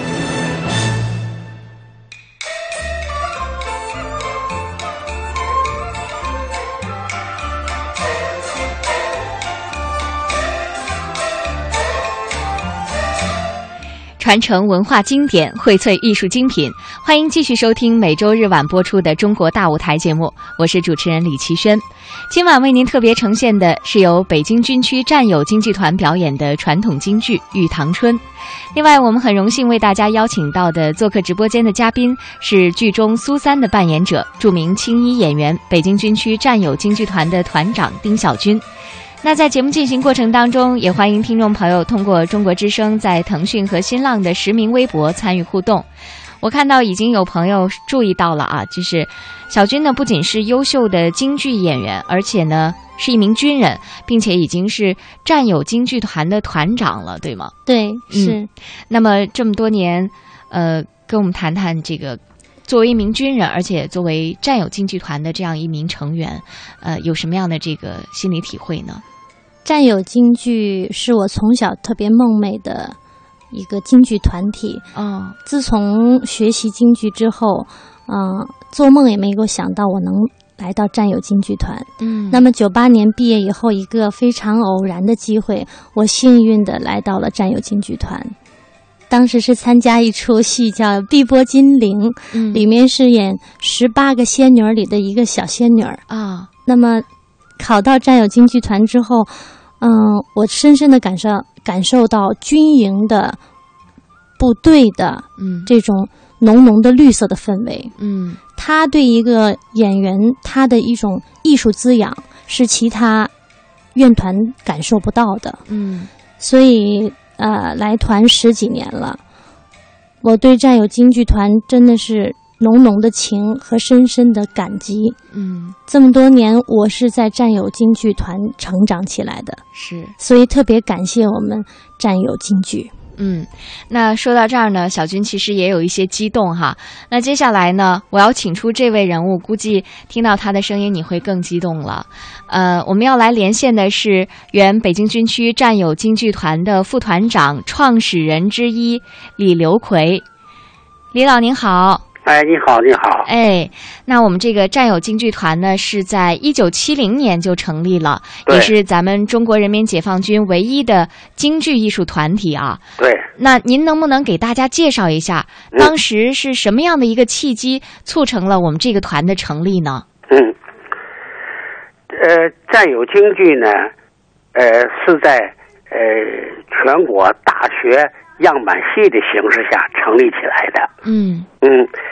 传承文化经典，荟萃艺术精品，欢迎继续收听每周日晚播出的《中国大舞台》节目，我是主持人李奇轩。今晚为您特别呈现的是由北京军区战友京剧团表演的传统京剧《玉堂春》。另外，我们很荣幸为大家邀请到的做客直播间的嘉宾是剧中苏三的扮演者，著名青衣演员，北京军区战友京剧团的团长丁晓军。那在节目进行过程当中，也欢迎听众朋友通过中国之声在腾讯和新浪的实名微博参与互动。我看到已经有朋友注意到了啊，就是小军呢不仅是优秀的京剧演员，而且呢是一名军人，并且已经是战友京剧团的团长了，对吗？ 对，是。 嗯、那么这么多年，呃，跟我们谈谈这个。作为一名军人，而且作为战友京剧团的这样一名成员，呃，有什么样的这个心理体会呢？ 战友京剧是我从小特别梦寐的一个京剧团体。 哦， 自从学习京剧之后，嗯、呃，做梦也没有想到我能来到战友京剧团。 嗯， 那么九八年毕业以后，一个非常偶然的机会，我幸运的来到了战友京剧团。当时是参加一出戏叫《碧波金陵》， 嗯， 里面是演十八个仙女里的一个小仙女啊。 那么考到战友京剧团之后，嗯，我深深的感受感受到军营的部队的嗯这种浓浓的绿色的氛围。 嗯， 他对一个演员他的一种艺术滋养是其他院团感受不到的。 嗯， 所以呃，来团十几年了，我对战友京剧团真的是浓浓的情和深深的感激。 嗯， 这么多年我是在战友京剧团成长起来的， 是， 所以特别感谢我们战友京剧。 嗯，那说到这儿呢，小军其实也有一些激动哈。那接下来呢，我要请出这位人物，估计听到他的声音你会更激动了。呃，我们要来连线的是原北京军区战友京剧团的副团长、创始人之一李刘奎。李老您好。 哎，你好，你好。 哎，那我们这个战友京剧团呢，是在一九七零年就成立了，也是咱们中国人民解放军唯一的京剧艺术团体啊。 对。 那您能不能给大家介绍一下，嗯、当时是什么样的一个契机促成了我们这个团的成立呢？ 嗯，呃，战友京剧呢，呃，是在呃全国大学样板戏的形式下成立起来的。 嗯嗯，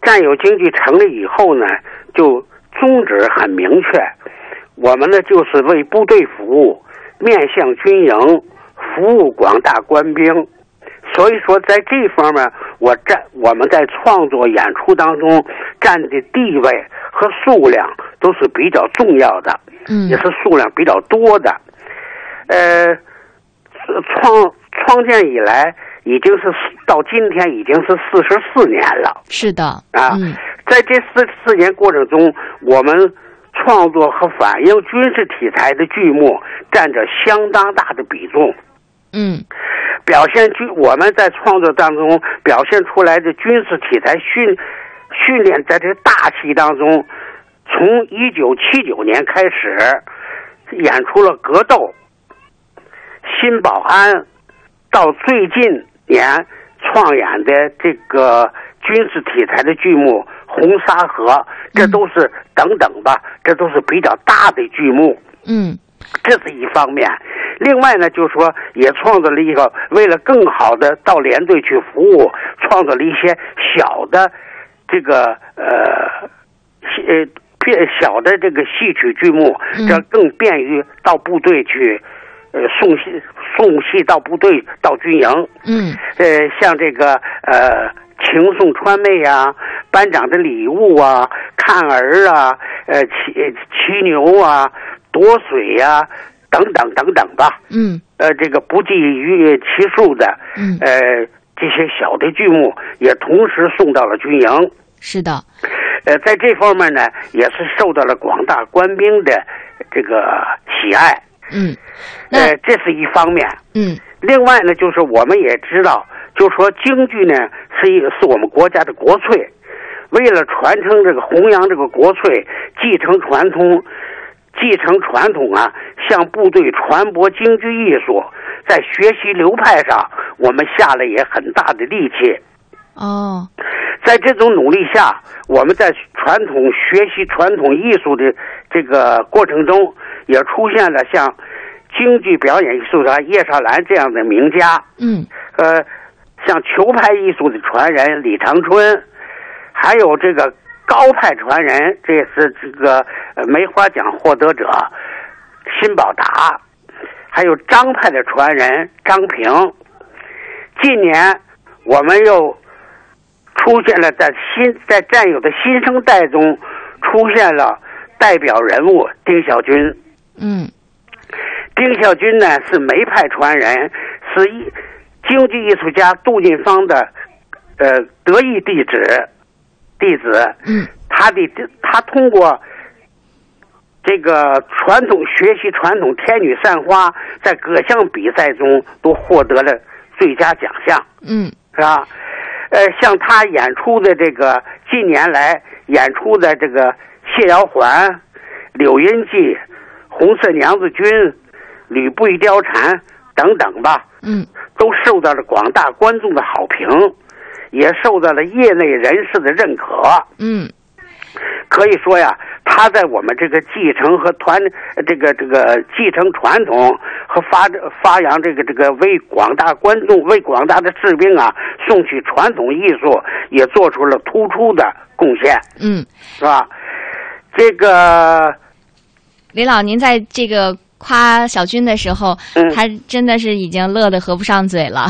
战友京剧成立以后呢，就宗旨很明确，我们呢就是为部队服务，面向军营，服务广大官兵。所以说，在这方面，我占我们在创作演出当中占的地位和数量都是比较重要的， 嗯， 也是数量比较多的。呃，创创建以来，已经是到今天已经是四十四年了。 是的， 啊， 嗯， 在这四四年过程中，我们创作和反映军事题材的剧目占着相当大的比重。 嗯， 表现军我们在创作当中表现出来的军事题材训训练，在这大戏当中，从一九七九年开始演出了格斗、新保安，到最近年创演的这个军事题材的剧目《红沙河》，这都是等等吧，这都是比较大的剧目。 嗯， 这是一方面。另外呢，就是说也创造了一个为了更好的到连队去服务，创造了一些小的这个呃呃小的这个戏曲剧目，这更便于到部队去呃送戏送戏到部队到军营。 嗯， 呃像这个呃情送川妹啊，班长的礼物啊，看儿啊，呃骑骑牛啊，夺水呀、啊。等等等等吧， 嗯， 呃，这个不计于其数的， 嗯， 呃，这些小的剧目也同时送到了军营。 是的， 呃，在这方面呢，也是受到了广大官兵的这个喜爱。 嗯， 呃，这是一方面。 嗯， 另外呢，就是我们也知道，就说京剧呢是一是我们国家的国粹，为了传承这个弘扬这个国粹，继承传统。继承传统啊，向部队传播京剧艺术，在学习流派上，我们下了也很大的力气。 哦， 在这种努力下，我们在传统学习传统艺术的这个过程中，也出现了像京剧表演艺术家叶绍兰这样的名家。 嗯， 呃，像球派艺术的传人李长春，还有这个。高派传人，这是这个梅花奖获得者辛宝达，还有张派的传人张平。近年我们又出现了在新在战友的新生代中出现了代表人物丁小军。 嗯， 丁小军呢是梅派传人，是一京剧艺术家杜近芳的呃得意弟子。弟子， 嗯， 他的他通过这个传统学习传统天女散花，在各项比赛中都获得了最佳奖项， 嗯， 是吧？呃，像他演出的这个近年来演出的这个谢瑶环、柳荫记、红色娘子军、吕布貂蝉等等吧， 嗯， 都受到了广大观众的好评。也受到了业内人士的认可。 嗯， 可以说呀，他在我们这个继承和传这个这个继承传统和发发扬这个这个为广大观众为广大的士兵啊送去传统艺术，也做出了突出的贡献。 嗯， 是吧？这个李老，您在这个夸小军的时候， 嗯、 他真的是已经乐得合不上嘴了。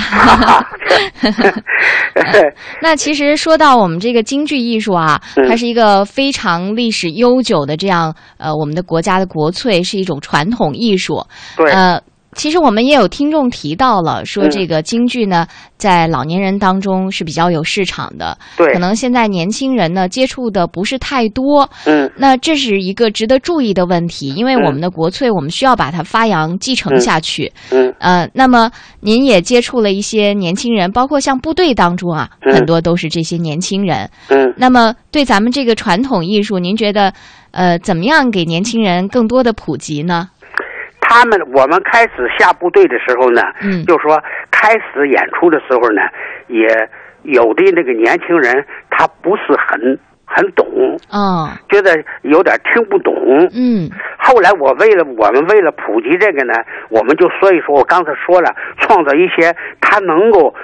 那其实说到我们这个京剧艺术啊， 嗯、 它是一个非常历史悠久的这样呃我们的国家的国粹，是一种传统艺术。 对。 呃，其实我们也有听众提到了，说这个京剧呢，在老年人当中是比较有市场的。 对。 可能现在年轻人呢接触的不是太多。 嗯。 那这是一个值得注意的问题，因为我们的国粹，我们需要把它发扬继承下去。 嗯。 呃，那么您也接触了一些年轻人，包括像部队当中啊， 嗯、 很多都是这些年轻人。 嗯。 那么对咱们这个传统艺术，您觉得呃怎么样给年轻人更多的普及呢？ 他们我们开始下部队的时候呢， 嗯， 就说开始演出的时候呢，也有的那个年轻人他不是很很懂， 哦， 觉得有点听不懂， 嗯。 后来我为了我们为了普及这个呢，我们就所以说我刚才说了，创造一些他能够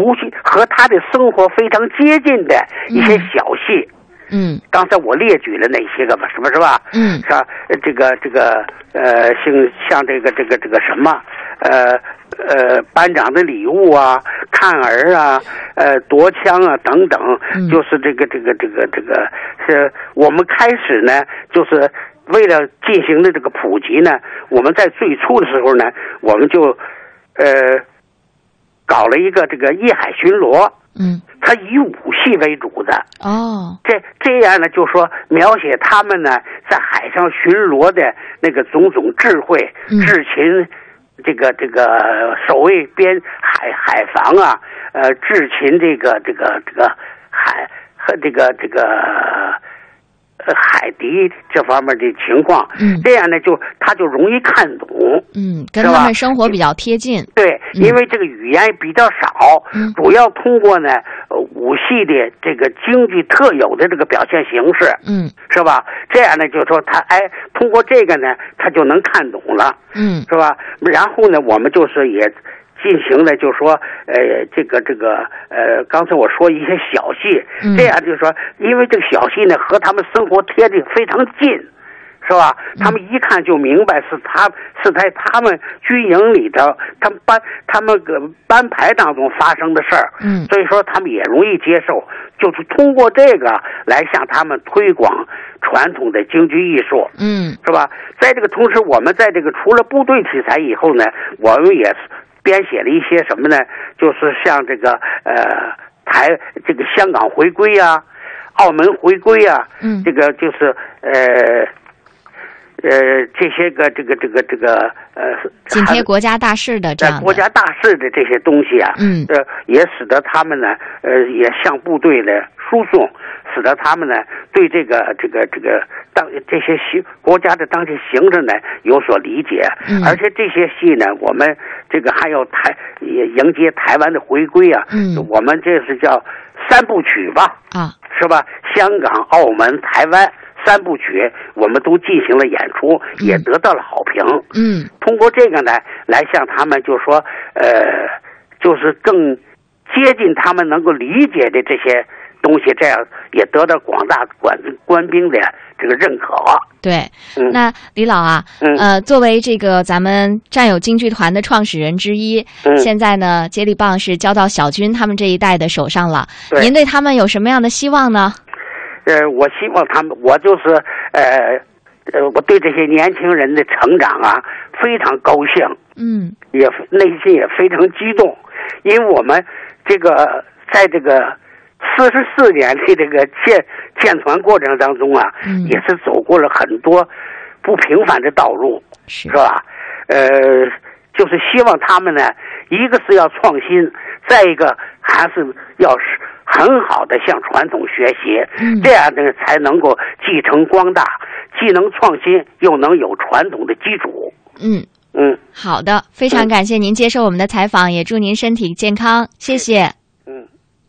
熟悉和他的生活非常接近的一些小戏。 嗯， 刚才我列举了那些个吧，是不是吧？ 嗯， 是吧？这个这个呃，像像这个这个这个什么呃呃，班长的礼物啊，看儿啊，呃，夺枪啊等等， 嗯、 就是这个这个这个这个是我们开始呢，就是为了进行的这个普及呢，我们在最初的时候呢，我们就呃搞了一个这个夜海巡逻。 嗯， 他以武戏为主的哦， 这这样呢，就说描写他们呢在海上巡逻的那个种种智慧、 嗯、 智勤，这个这个守卫边海海防啊，呃，智勤这个这个这个海和这个这个呃海敌这方面的情况， 嗯， 这样呢就他就容易看懂， 嗯，跟他们生活比较贴近。 对，嗯、因为这个语言比较少， 嗯、 主要通过呢呃武戏的这个京剧特有的这个表现形式， 嗯， 是吧？这样呢就说他哎，通过这个呢他就能看懂了， 嗯， 是吧？然后呢我们就是也。进行的就是说，呃，这个这个，呃，刚才我说一些小戏， 嗯、 这样就是说，因为这个小戏呢和他们生活贴的非常近，是吧？他们一看就明白是他是在他们军营里头，他们班他们个班排当中发生的事儿， 嗯， 所以说他们也容易接受，就是通过这个来向他们推广传统的京剧艺术， 嗯， 是吧？在这个同时，我们在这个除了部队题材以后呢，我们也编写了一些什么呢？就是像这个呃台这个香港回归啊，澳门回归啊， 嗯， 这个就是呃呃这些个这个这个这个呃紧贴国家大事的这样的国家大事的这些东西啊， 嗯， 呃也使得他们呢呃也向部队的输送，使得他们呢对这个这个这个当这些行国家的当前形势呢有所理解， 嗯， 而且这些戏呢，我们这个还有台也迎接台湾的回归啊， 嗯， 我们这是叫三部曲吧， 啊， 是吧？香港、澳门、台湾三部曲，我们都进行了演出， 嗯、 也得到了好评。 嗯， 通过这个呢，来向他们就说，呃，就是更接近他们能够理解的这些东西，这样也得到广大官官兵的这个认可。 对， 嗯、 那李老啊， 嗯、 呃，作为这个咱们战友京剧团的创始人之一， 嗯、 现在呢，接力棒是交到小军他们这一代的手上了。 对， 您对他们有什么样的希望呢？ 呃，我希望他们，我就是呃呃，我对这些年轻人的成长啊非常高兴， 嗯， 也内心也非常激动，因为我们这个在这个四十四年的这个建建团过程当中啊， 嗯， 也是走过了很多不平凡的道路， 是是吧？呃，就是希望他们呢，一个是要创新，再一个还是要是很好的向传统学习， 嗯， 这样呢才能够继承光大，既能创新又能有传统的基础。 嗯嗯， 好的，非常感谢您接受我们的采访，嗯，也祝您身体健康，谢谢。 嗯。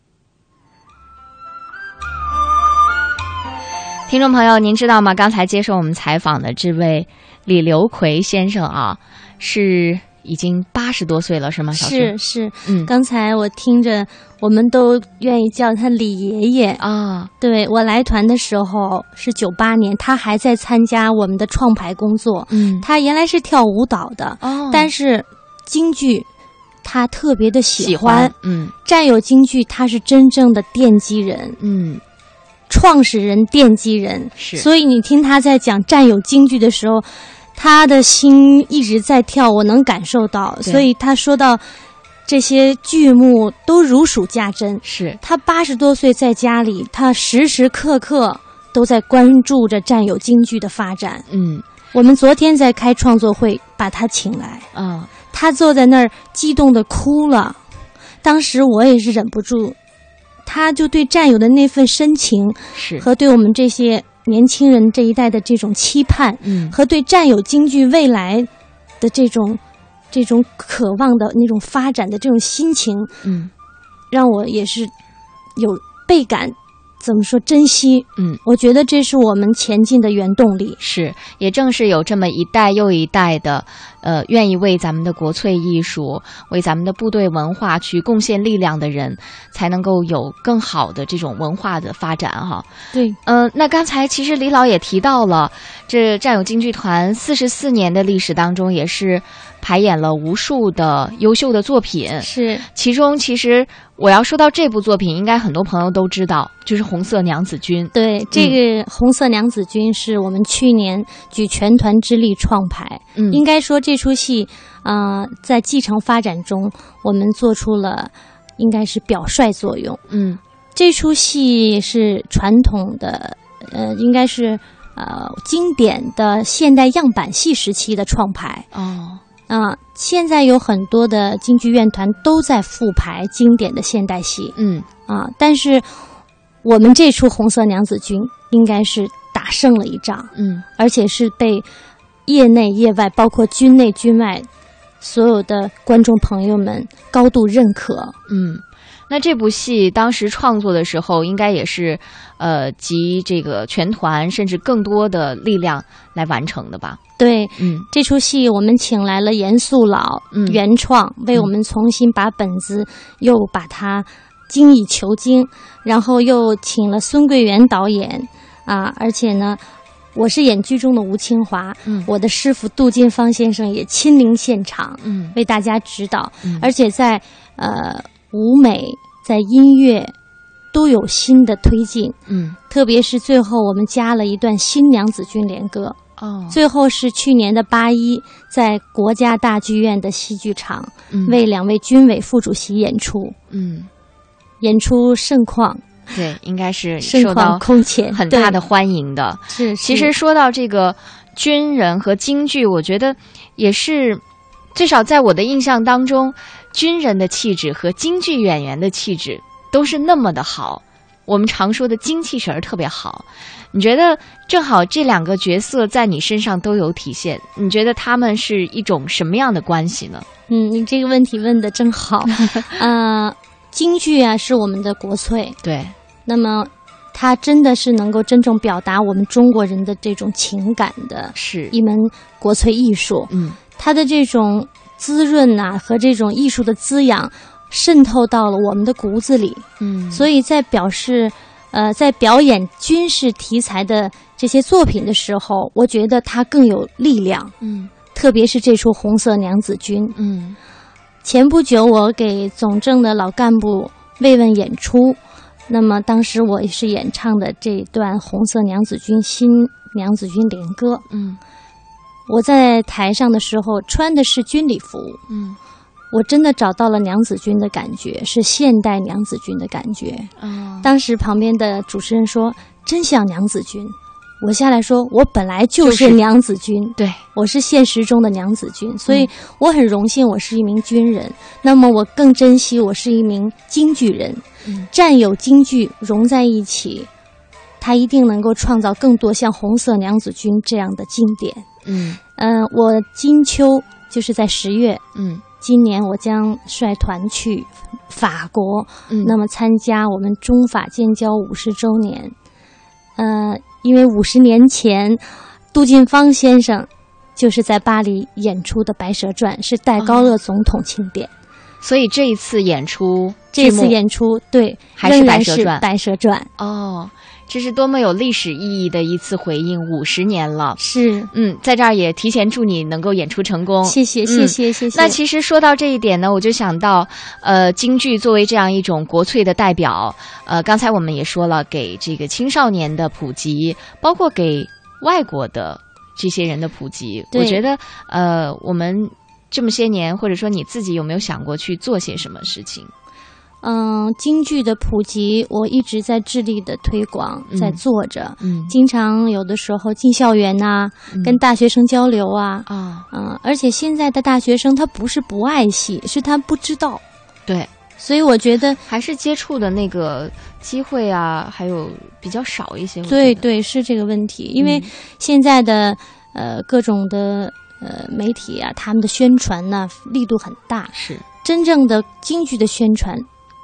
听众朋友，您知道吗？刚才接受我们采访的这位李刘奎先生啊，是已经八十多岁了，是吗？小是是， 嗯， 刚才我听着，我们都愿意叫他李爷爷啊。 对，我来团的时候是九八年，他还在参加我们的创排工作。 嗯， 他原来是跳舞蹈的， 哦， 但是京剧他特别的喜欢。 喜欢嗯， 战友京剧他是真正的奠基人。 嗯。 创始人、奠基人， 是， 所以你听他在讲战友京剧的时候，他的心一直在跳，我能感受到。所以他说到这些剧目都如数家珍。 是他八十多岁在家里，他时时刻刻都在关注着战友京剧的发展。 嗯， 我们昨天在开创作会，把他请来， 啊， 他坐在那儿激动的哭了。当时我也是忍不住。他就对战友的那份深情， 是和对我们这些年轻人这一代的这种期盼， 嗯， 和对战友京剧未来的这种这种渴望的那种发展的这种心情， 嗯， 让我也是有倍感怎么说珍惜？ 嗯， 我觉得这是我们前进的原动力。 是，也正是有这么一代又一代的，呃，愿意为咱们的国粹艺术、为咱们的部队文化去贡献力量的人，才能够有更好的这种文化的发展哈。 对， 呃，那刚才其实李老也提到了，这战友京剧团四十四年的历史当中，也是排演了无数的优秀的作品。 是， 其中其实我要说到这部作品，应该很多朋友都知道，就是《红色娘子军》。 对，这个《红色娘子军》是我们去年举全团之力创排。 嗯， 应该说这出戏，呃，在继承发展中，我们做出了应该是表率作用。 嗯， 这出戏是传统的，呃，应该是呃经典的现代样板戏时期的创排。 哦。 啊、呃，现在有很多的京剧院团都在复排经典的现代戏， 嗯啊，但是我们这出《红色娘子军》应该是打胜了一仗， 嗯， 而且是被业内业外，包括军内军外所有的观众朋友们高度认可。 嗯，那这部戏当时创作的时候，应该也是呃集这个全团甚至更多的力量来完成的吧？ 对， 嗯， 这出戏我们请来了严素老、 嗯、 原创，为我们重新把本子又把它精益求精，然后又请了孙桂元导演啊，而且呢，我是演剧中的吴清华， 嗯， 我的师傅杜近芳先生也亲临现场， 嗯， 为大家指导， 嗯、 而且在呃舞美、在音乐都有新的推进， 嗯， 特别是最后我们加了一段新娘子军联歌。 哦， 最后是去年的八一，在国家大剧院的戏剧场， 嗯、 为两位军委副主席演出， 嗯， 演出盛况， 对，应该是盛受到空前很大的欢迎的。 是， 其实说到这个军人和京剧，我觉得也是，至少在我的印象当中，军人的气质和京剧演员的气质都是那么的好。我们常说的精气神儿特别好，你觉得正好这两个角色在你身上都有体现，你觉得他们是一种什么样的关系呢？ 嗯，你这个问题问得真好。呃，京剧啊是我们的国粹， 对， 那么它真的是能够真正表达我们中国人的这种情感的， 是一门国粹艺术。 嗯， 它的这种滋润啊和这种艺术的滋养渗透到了我们的骨子里， 嗯， 所以在表示，呃，在表演军事题材的这些作品的时候，我觉得它更有力量， 嗯， 特别是这出《红色娘子军》， 嗯， 前不久我给总政的老干部慰问演出，那么当时我也是演唱的这段《红色娘子军》新娘子军联歌， 嗯， 我在台上的时候穿的是军礼服， 嗯。 我真的找到了娘子军的感觉，是现代娘子军的感觉。 哦， 当时旁边的主持人说：“真像娘子军。”我下来说：“我本来就是娘子军， 就是、对， 我是现实中的娘子军，所以我很荣幸我是一名军人。嗯、那么我更珍惜我是一名京剧人， 嗯、 战友京剧融在一起，它一定能够创造更多像《红色娘子军》这样的经典。” 嗯嗯、呃，我金秋就是在十月， 嗯。 今年我将率团去法国， 嗯， 那么参加我们中法建交五十周年。呃，因为五十年前，杜近芳先生就是在巴黎演出的《白蛇传》，是戴高乐总统钦点，哦， 所以这一次演出， 这次演出对还是《白蛇传》。 白蛇传哦。这是多么有历史意义的一次回应，五十年了。 是， 嗯，在这儿也提前祝你能够演出成功。 谢谢，谢谢，谢谢。 那其实说到这一点呢，我就想到，呃，京剧作为这样一种国粹的代表，呃，刚才我们也说了，给这个青少年的普及，包括给外国的这些人的普及，我觉得，呃，我们这么些年，或者说你自己有没有想过去做些什么事情？ 嗯，京剧的普及，我一直在致力的推广，在做着。 嗯， 经常有的时候进校园呐、啊嗯，跟大学生交流啊。 啊， 嗯，而且现在的大学生他不是不爱戏，是他不知道。 对， 所以我觉得还是接触的那个机会啊，还有比较少一些。 对对，是这个问题，因为现在的、嗯、呃各种的呃媒体啊，他们的宣传呢力度很大。 是真正的京剧的宣传。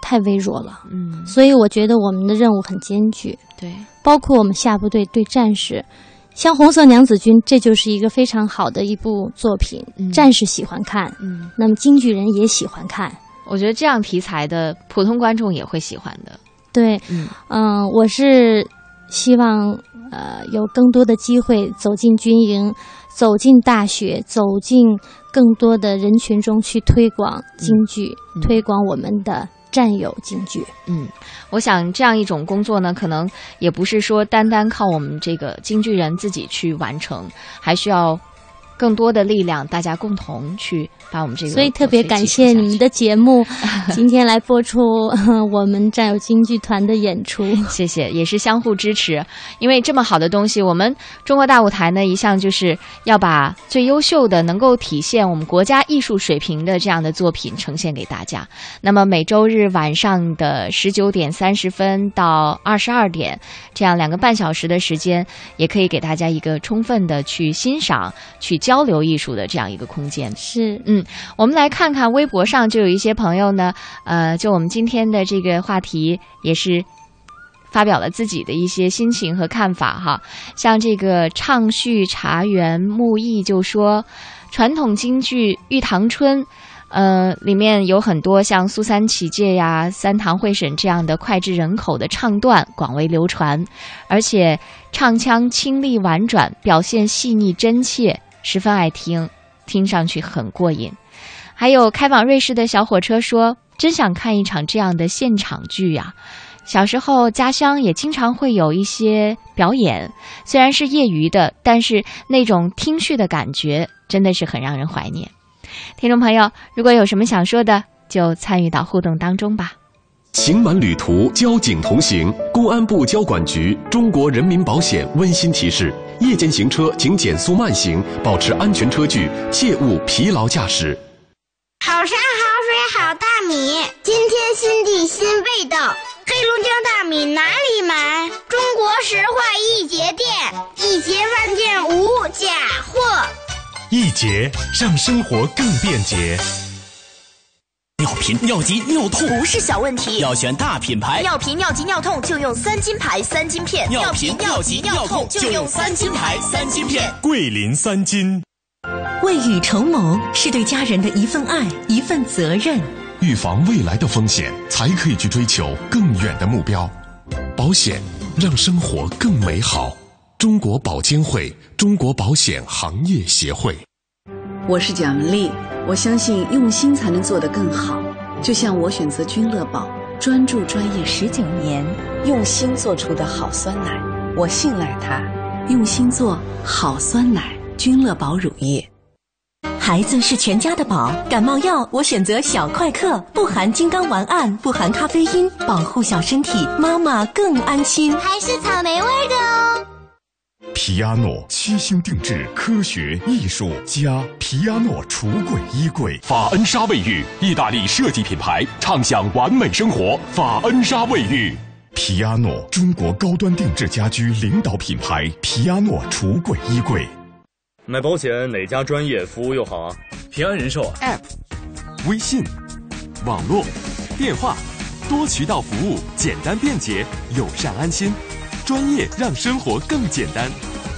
太微弱了。 嗯， 所以我觉得我们的任务很艰巨。 对， 包括我们下部队对战士，像《红色娘子军》，这就是一个非常好的一部作品， 嗯、 战士喜欢看， 嗯， 那么京剧人也喜欢看。 我觉得这样题材的普通观众也会喜欢的。 对， 嗯、 呃、我是希望呃有更多的机会走进军营，走进大学，走进更多的人群中去推广京剧， 嗯、 推广我们的战友京剧。 嗯，我想这样一种工作呢，可能也不是说单单靠我们这个京剧人自己去完成，还需要更多的力量，大家共同去把我们这个。 所以特别感谢你们的节目今天来播出我们战友京剧团的演出。 谢谢，也是相互支持。因为这么好的东西，我们中国大舞台呢，一向就是要把最优秀的能够体现我们国家艺术水平的这样的作品呈现给大家。那么每周日晚上的十九点三十分到二十二点，这样两个半小时的时间，也可以给大家一个充分的去欣赏、去交流艺术的这样一个空间。 是， 嗯，我们来看看微博上就有一些朋友呢，呃，就我们今天的这个话题也是发表了自己的一些心情和看法哈。像这个畅叙茶园木易就说，传统京剧《玉堂春》呃，里面有很多像苏三起解呀、三堂会审这样的脍炙人口的唱段广为流传，而且唱腔清丽婉转，表现细腻真切，十分爱听，听上去很过瘾。还有开往瑞士的小火车说，真想看一场这样的现场剧呀、啊！小时候家乡也经常会有一些表演，虽然是业余的，但是那种听序的感觉真的是很让人怀念。听众朋友，如果有什么想说的，就参与到互动当中吧。 刑满旅途，交警同行。公安部交管局、中国人民保险温馨提示：夜间行车请减速慢行，保持安全车距，切勿疲劳驾驶。 好山好水好大米，今天新地新味道。黑龙江大米哪里买？中国石化一节店，一节万件无假货。 一节让生活更便捷。尿频、尿急、尿痛不是小问题， 要选大品牌。 尿频、尿急、尿痛就用三金牌三金片。 尿频、尿急、尿痛就用三金牌三金片。桂林三金。 未雨绸缪是对家人的一份爱，一份责任。 预防未来的风险，才可以去追求更远的目标。保险让生活更美好。中国保监会，中国保险行业协会。 我是蒋雯丽，我相信用心才能做得更好。就像我选择君乐宝，专注专业十九年，用心做出的好酸奶，我信赖它。用心做好酸奶，君乐宝乳业。 孩子是全家的宝，感冒药我选择小快克，不含金刚烷胺，不含咖啡因，保护小身体，妈妈更安心。 还是草莓味的哦。 皮阿诺七星定制，科学艺术加皮阿诺橱柜衣柜。法恩莎卫浴，意大利设计品牌，畅享完美生活。法恩莎卫浴。皮阿诺，中国高端定制家居领导品牌。皮阿诺橱柜衣柜。 买保险哪家专业服务又好啊？ 平安人寿 App、微信、网络、电话，多渠道服务，简单便捷，友善安心，专业让生活更简单。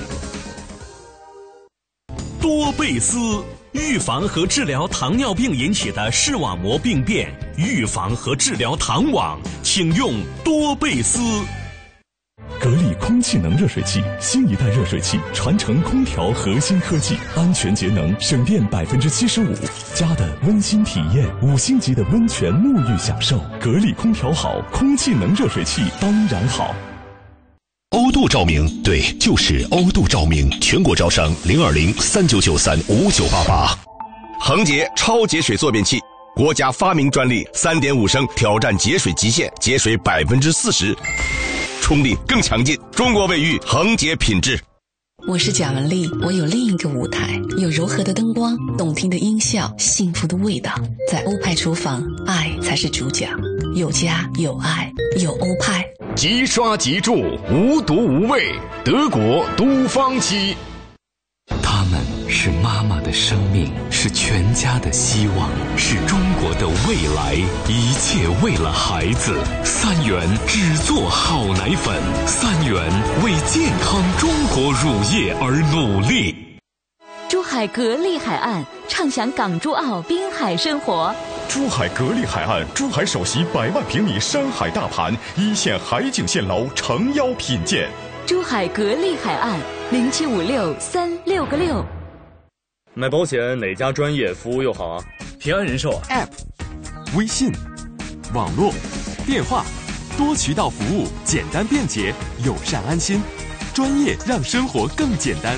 多贝斯，预防和治疗糖尿病引起的视网膜病变，预防和治疗糖网，请用多贝斯。 格力空气能热水器，新一代热水器传承空调核心科技，安全节能，省电百分之七十五，家的温馨体验，五星级的温泉沐浴享受。格力空调好，空气能热水器当然好。 欧度照明，对，就是欧度照明，全国招商零二零三九九三五九八八。 恒洁超节水坐便器，国家发明专利，三点五升挑战节水极限，节水百分之四十。冲力更强劲，中国卫浴恒洁品质。 我是蒋雯丽，我有另一个舞台，有柔和的灯光，动听的音效，幸福的味道。在欧派厨房，爱才是主角，有家有爱有欧派。 即刷即住，无毒无味，德国都方漆。 他们是妈妈的生命，是全家的希望，是中国的未来，一切为了孩子。三元只做好奶粉，三元为健康中国乳业而努力。 珠海格力海岸畅享港珠澳滨海生活。 珠海格力海岸，珠海首席百万平米山海大盘，一线海景线楼诚邀品鉴。 珠海格力海岸零七五六三六个六。 买保险哪家专业服务又好啊？ 平安人寿 App、微信、网络、电话，多渠道服务，简单便捷，友善安心，专业让生活更简单。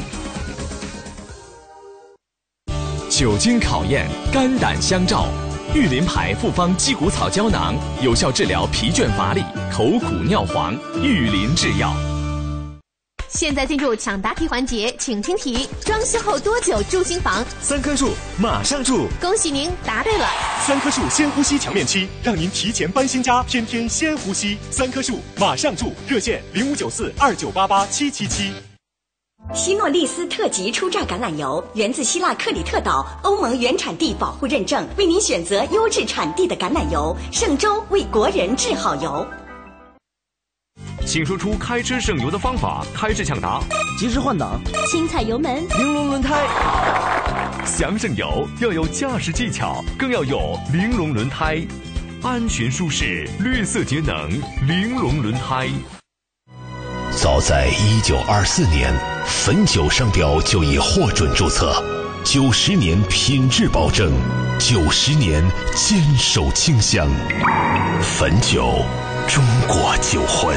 久经考验，肝胆相照。玉林牌复方鸡骨草胶囊，有效治疗疲倦乏力、口苦尿黄。玉林制药。 现在进入抢答题环节，请听题：装修后多久住新房？ 三棵树，马上住！ 恭喜您答对了。 三棵树先呼吸强面漆，让您提前搬新家，天天先呼吸。三棵树，马上住！热线零五九四二九八八七七七。 希诺丽斯特级初榨橄榄油源自希腊克里特岛，欧盟原产地保护认证，为您选择优质产地的橄榄油。圣州为国人制好油。 请说出开车省油的方法，开始抢答。 及时换挡， 轻踩油门， 玲珑轮胎。 想省油要有驾驶技巧，更要有玲珑轮胎，安全舒适，绿色节能，玲珑轮胎。 早在一九二四年，汾酒商标就已获准注册，九十年品质保证，九十年坚守清香。汾酒，中国酒魂。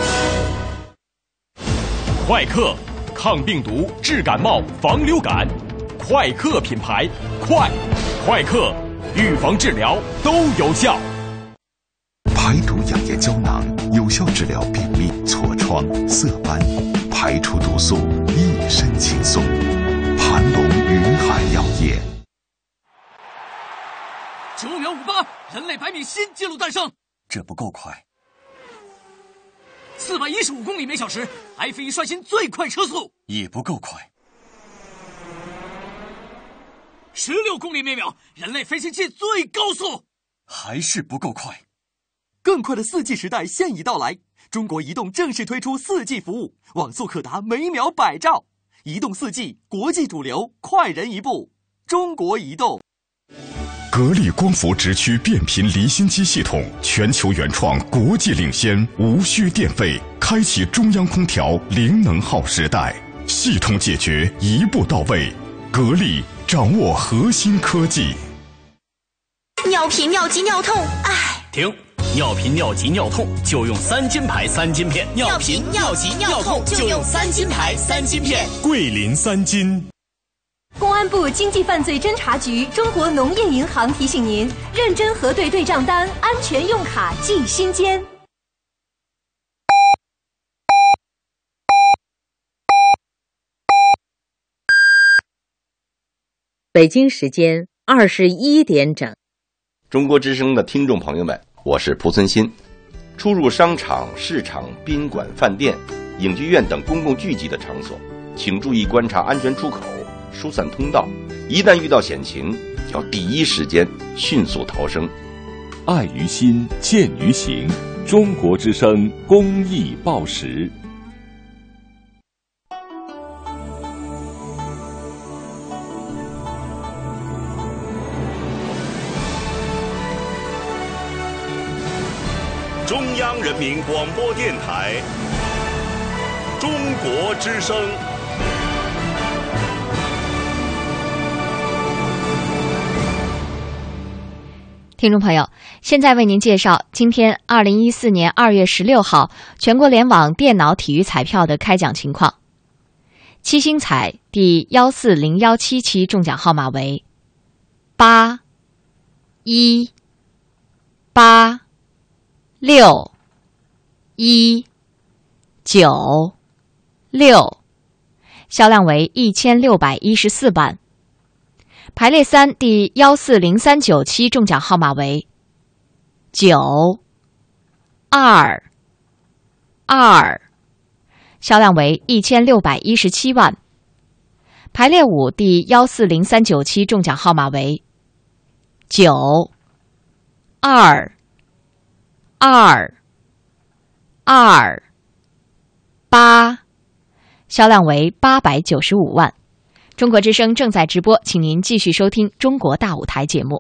快克，抗病毒、治感冒、防流感。快克品牌，快，快克，预防治疗都有效。 排毒养颜胶囊，有效治疗便秘、痤疮、色斑，排出毒素，一身轻松。盘龙云海药业。 九秒五八，人类百米新纪录诞生。 这不够快。 四百一十五公里每小时 ，F 一率先最快车速， 也不够快。 十六公里每秒，人类飞行器最高速， 还是不够快。更快的四 G 时代现已到来，中国移动正式推出四 G 服务，网速可达每秒百兆。移动四 G， 国际主流，快人一步。中国移动。 格力光伏直驱变频离心机系统，全球原创，国际领先，无需电费，开启中央空调零能耗时代，系统解决一步到位。格力掌握核心科技。 尿频、尿急、尿痛，唉， 停！尿频、尿急、尿痛就用三金牌三金片。 尿频、尿急、尿痛就用三金牌三金片。 桂林三金。 公安部经济犯罪侦查局、中国农业银行提醒您：认真核对对账单，安全用卡记心间。 北京时间二十一点整。 中国之声的听众朋友们，我是蒲存昕。出入商场、市场、宾馆、饭店、影剧院等公共聚集的场所，请注意观察安全出口、疏散通道。一旦遇到险情，要第一时间迅速逃生。 爱于心，见于行。中国之声公益报时。 中央人民广播电台中国之声。 听众朋友，现在为您介绍今天二零一四年二月十六号全国联网电脑体育彩票的开奖情况。七星彩第幺四零幺七期中奖号码为八一八六一九六，销量为一千六百一十四万。排列三第幺四零三九期中奖号码为九二二，销量为一千六百一十七万。 排列舞第一四零三九期中奖号码为九二二二八，销量为八百九十五万。中国之声正在直播，请您继续收听《中国大舞台》节目。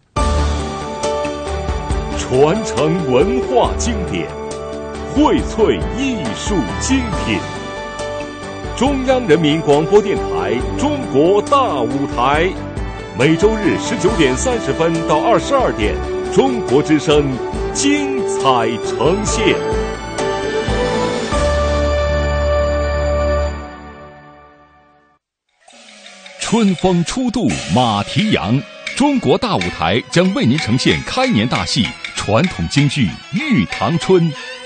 传承文化经典，荟萃艺术精品。中央人民广播电台《中国大舞台》，每周日十九点三十分到二十二点，中国之声精彩呈现。 春风初度马蹄扬，中国大舞台将为您呈现开年大戏传统京剧《玉堂春》。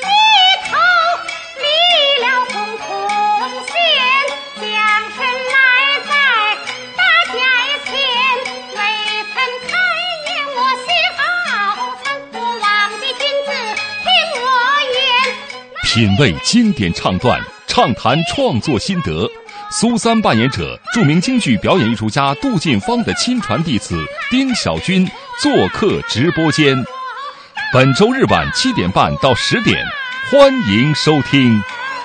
品味经典唱段，畅谈创作心得。苏三扮演者，著名京剧表演艺术家杜近芳的亲传弟子丁小军做客直播间。本周日晚七点半到十点，欢迎收听。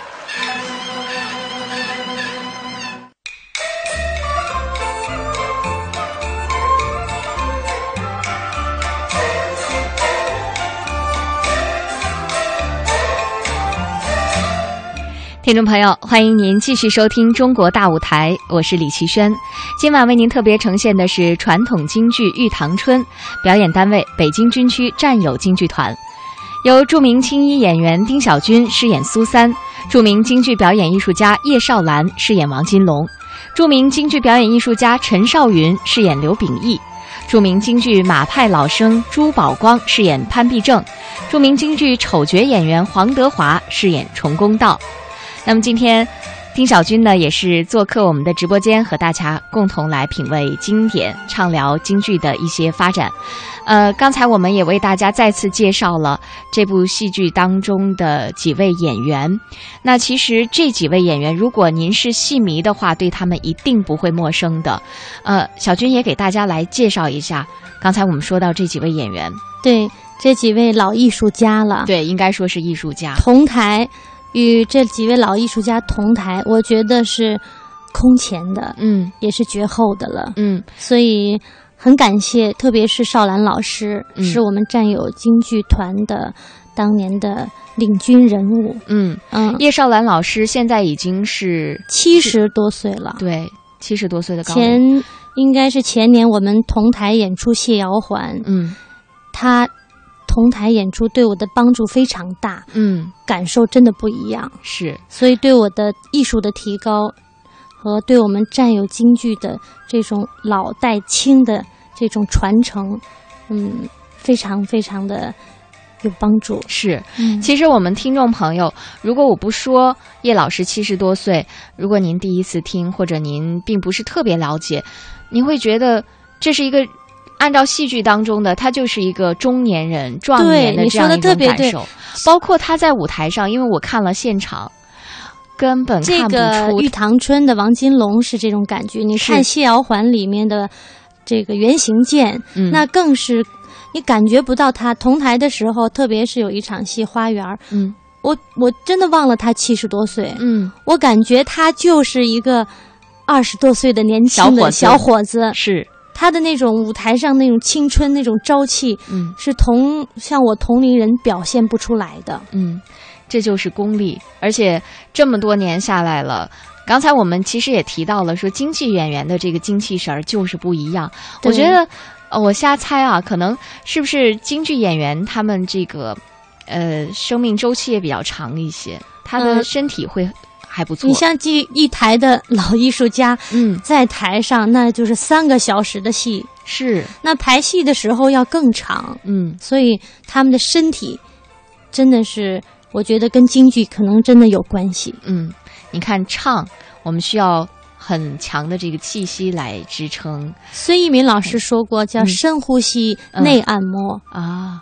听众朋友，欢迎您继续收听中国大舞台，我是李奇轩。今晚为您特别呈现的是传统京剧《玉堂春》，表演单位北京军区战友京剧团，由著名青衣演员丁小军饰演苏三，著名京剧表演艺术家叶少兰饰演王金龙，著名京剧表演艺术家陈少云饰演刘秉义，著名京剧马派老生朱宝光饰演潘必正，著名京剧丑角演员黄德华饰演重公道。那么今天丁小军呢也是做客我们的直播间，和大家共同来品味经典，畅聊京剧的一些发展。呃，刚才我们也为大家再次介绍了这部戏剧当中的几位演员。那其实这几位演员，如果您是戏迷的话，对他们一定不会陌生的。呃，小军也给大家来介绍一下，刚才我们说到这几位演员， 对，这几位老艺术家了， 对，应该说是艺术家同台。与这几位老艺术家同台，我觉得是空前的， 嗯， 也是绝后的了， 嗯， 所以很感谢，特别是少兰老师， 嗯、 是我们战友京剧团的当年的领军人物， 嗯嗯，叶少兰老师现在已经是七十多岁了， 对，七十多岁的高龄， 前应该是前年我们同台演出谢瑶环， 嗯， 他。同台演出对我的帮助非常大， 嗯， 感受真的不一样， 是， 所以对我的艺术的提高和对我们战友京剧的这种老带青的这种传承，嗯，非常非常的有帮助。 是，嗯，其实我们听众朋友，如果我不说叶老师七十多岁，如果您第一次听，或者您并不是特别了解，您会觉得这是一个。按照戏剧当中的，他就是一个中年人、壮年的这样一种感受，包括他在舞台上，因为我看了现场，根本看不出。 这个《玉堂春》的王金龙是这种感觉，你看《谢瑶环》里面的这个圆形剑， 嗯、 那更是你感觉不到他同台的时候，特别是有一场戏《花园》， 嗯， 我我真的忘了他七十多岁， 嗯， 我感觉他就是一个二十多岁的年轻的小伙子， 是。 他的那种舞台上那种青春、那种朝气， 嗯， 是同像我同龄人表现不出来的。 嗯，这就是功力。而且这么多年下来了，刚才我们其实也提到了，说京剧演员的这个精气神儿就是不一样。我觉得，呃，我瞎猜啊，可能是不是京剧演员他们这个，呃，生命周期也比较长一些，他的身体会。嗯还不错。 你像这一台的老艺术家， 嗯， 在台上那就是三个小时的戏， 是那排戏的时候要更长， 嗯， 所以他们的身体真的是，我觉得跟京剧可能真的有关系。 嗯，你看唱，我们需要很强的这个气息来支撑。 孙一民老师说过，叫深呼吸、 嗯、 内按摩、 嗯、啊。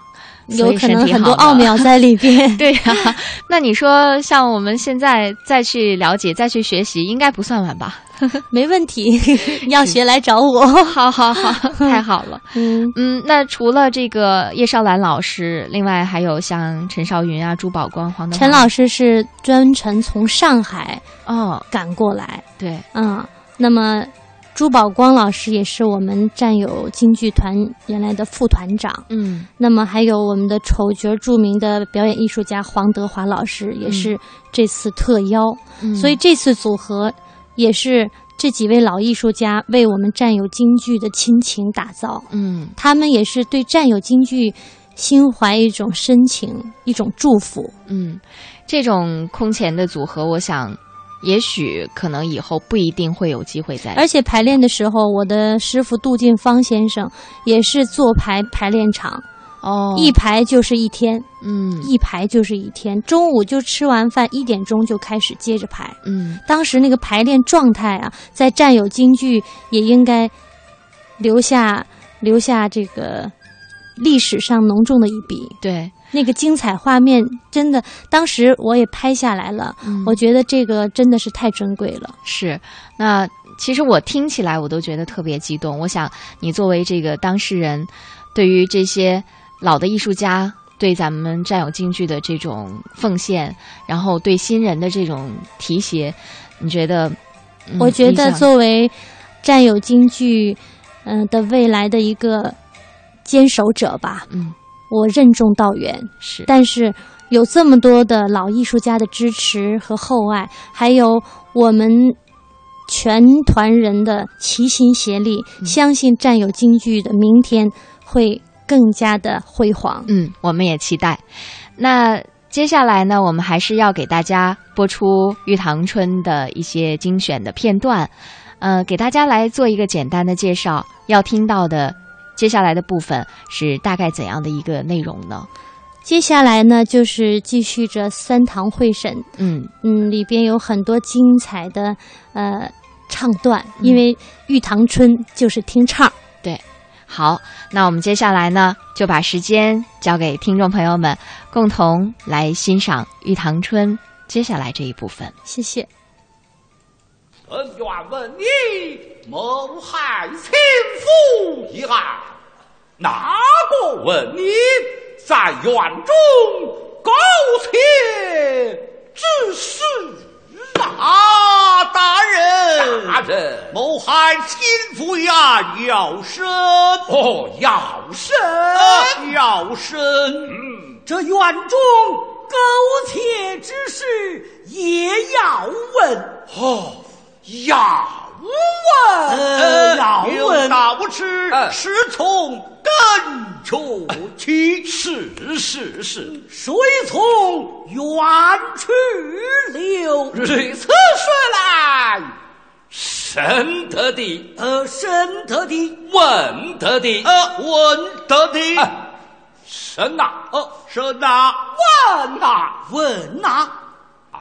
有可能很多奥妙在里边。 对呀、啊，那你说像我们现在再去了解、再去学习，应该不算晚吧？ 没问题，要学来找我。 好好好，太好了。嗯嗯，那除了这个叶绍兰老师，另外还有像陈少云啊、朱宝光、黄德华。 陈老师是专程从上海哦赶过来。 对， 嗯，那么朱宝光老师也是我们战友京剧团原来的副团长。 嗯， 那么还有我们的丑角著名的表演艺术家黄德华老师也是这次特邀。嗯，所以这次组合也是这几位老艺术家为我们战友京剧的亲情打造。 嗯， 他们也是对战友京剧心怀一种深情，一种祝福。 嗯，这种空前的组合，我想也许可能以后不一定会有机会再。 而且排练的时候，我的师傅杜近芳先生也是做排排练场。 哦， 一排就是一天， 嗯， 一排就是一天。中午就吃完饭，一点钟就开始接着排， 嗯。 当时那个排练状态啊，在战友京剧也应该留下留下这个历史上浓重的一笔。 对， 那个精彩画面真的，当时我也拍下来了。 嗯， 我觉得这个真的是太珍贵了。 是，那其实我听起来我都觉得特别激动。我想你作为这个当事人，对于这些老的艺术家对咱们战友京剧的这种奉献，然后对新人的这种提携，你觉得？嗯、 我觉得作为战友京剧，嗯、呃、的未来的一个坚守者吧， 嗯， 我任重道远。 是， 但是有这么多的老艺术家的支持和厚爱，还有我们全团人的齐心协力，嗯、相信战友京剧的明天会更加的辉煌。 嗯，我们也期待。那接下来呢，我们还是要给大家播出《玉堂春》的一些精选的片段，呃，给大家来做一个简单的介绍。要听到的接下来的部分是大概怎样的一个内容呢？ 接下来呢，就是继续着三堂会审。 嗯嗯，里边有很多精彩的呃唱段，因为《玉堂春》就是听唱。 对。好，那我们接下来呢，就把时间交给听众朋友们，共同来欣赏《玉堂春》接下来这一部分。 谢谢。 臣愿问你，谋害亲夫一案，哪个问你在院中苟且之事啊？大人，大人，谋害亲夫一案要审哦，要审，呃、要审。嗯， 这院中苟且之事也要问哦，要问， 呃，要问。 道之是从根出起，是是是， 水从源去流， 如此说来，深得的， 呃，深得的， 稳得的， 呃，稳得的， 深呐，哦，深呐，稳呐， 稳呐， 啊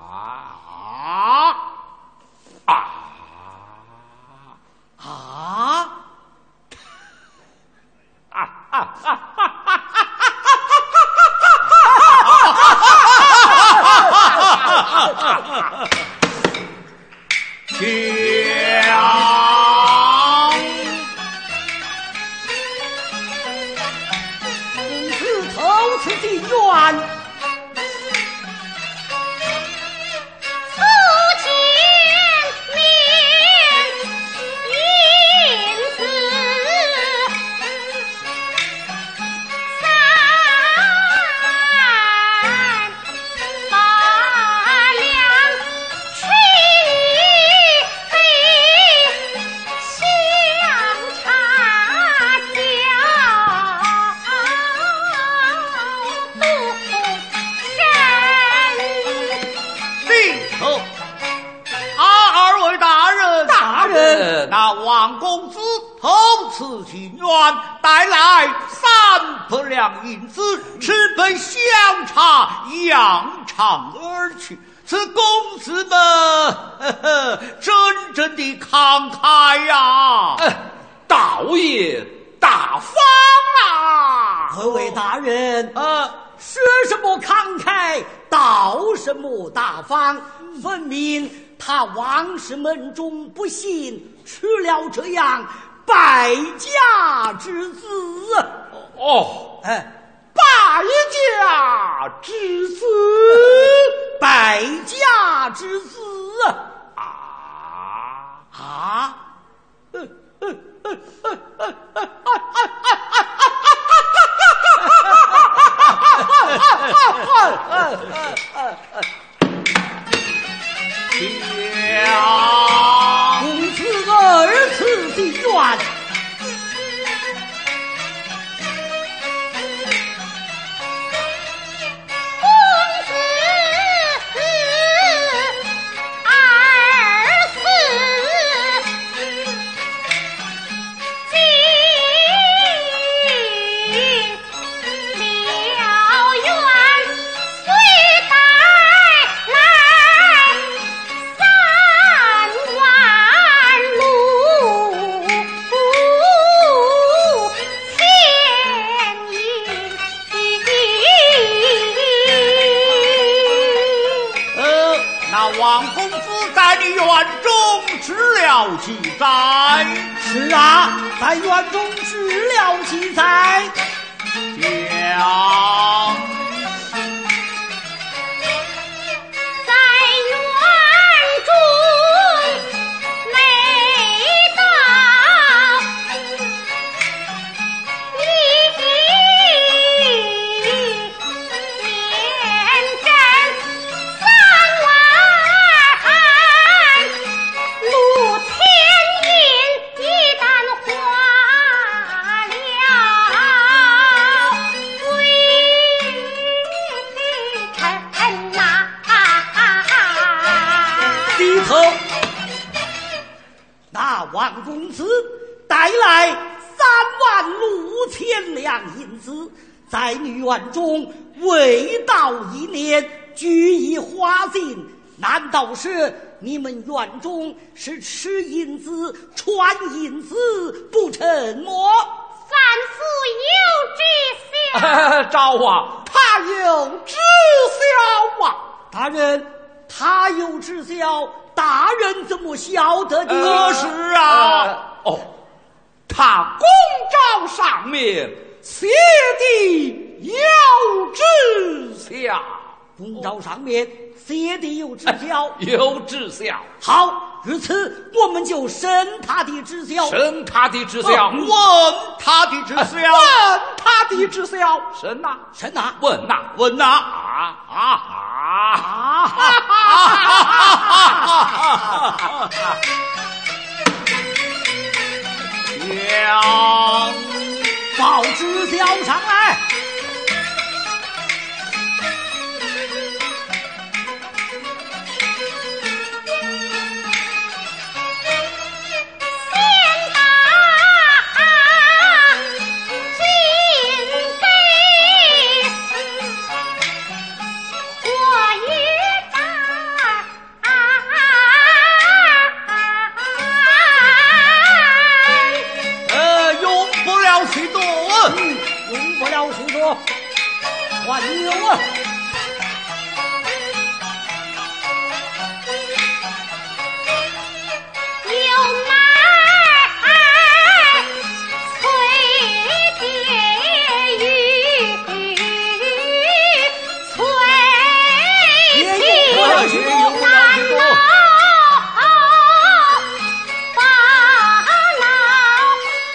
啊啊！ 啊啊啊！强， 公子头次进院。 那王公子头次进院，带来三百两银子，吃杯香茶，扬长而去。此公子们呵呵真正的慷慨呀、啊！ 呃， 道爷大方啊！ 各位大人，呃，说什么慷慨，道什么大方，分明他王氏门中不幸吃了这样败家之子。 哦， 哎。 败家之子， 败家之子啊啊！ 呀， 公子二次的愿。 记载是啊，在院中治了记载， 讲在院中每到一年挣三万路钱。一旦花了，归尘呐！ 低头，那王公子带来三万六千两银子，在女院中未到一年，俱已花尽。难道是你们院中是吃银子、穿银子不成么？ 范夫有知晓。 赵啊，他有知晓啊！ 大人，他有知晓，大人怎么晓得的？ 呃、是啊，呃、哦，他公章上面写的有知晓。 公章上面写的有知晓， 有知晓。 好，如此我们就审他的知晓， 审他的知晓， 问他的知晓， 问他的知晓，审呐， 审呐， 问呐，问呐，啊啊啊！ 将报知晓上来。还有啊， 有买翠蝶玉，翠蝶玉难捞，把老不。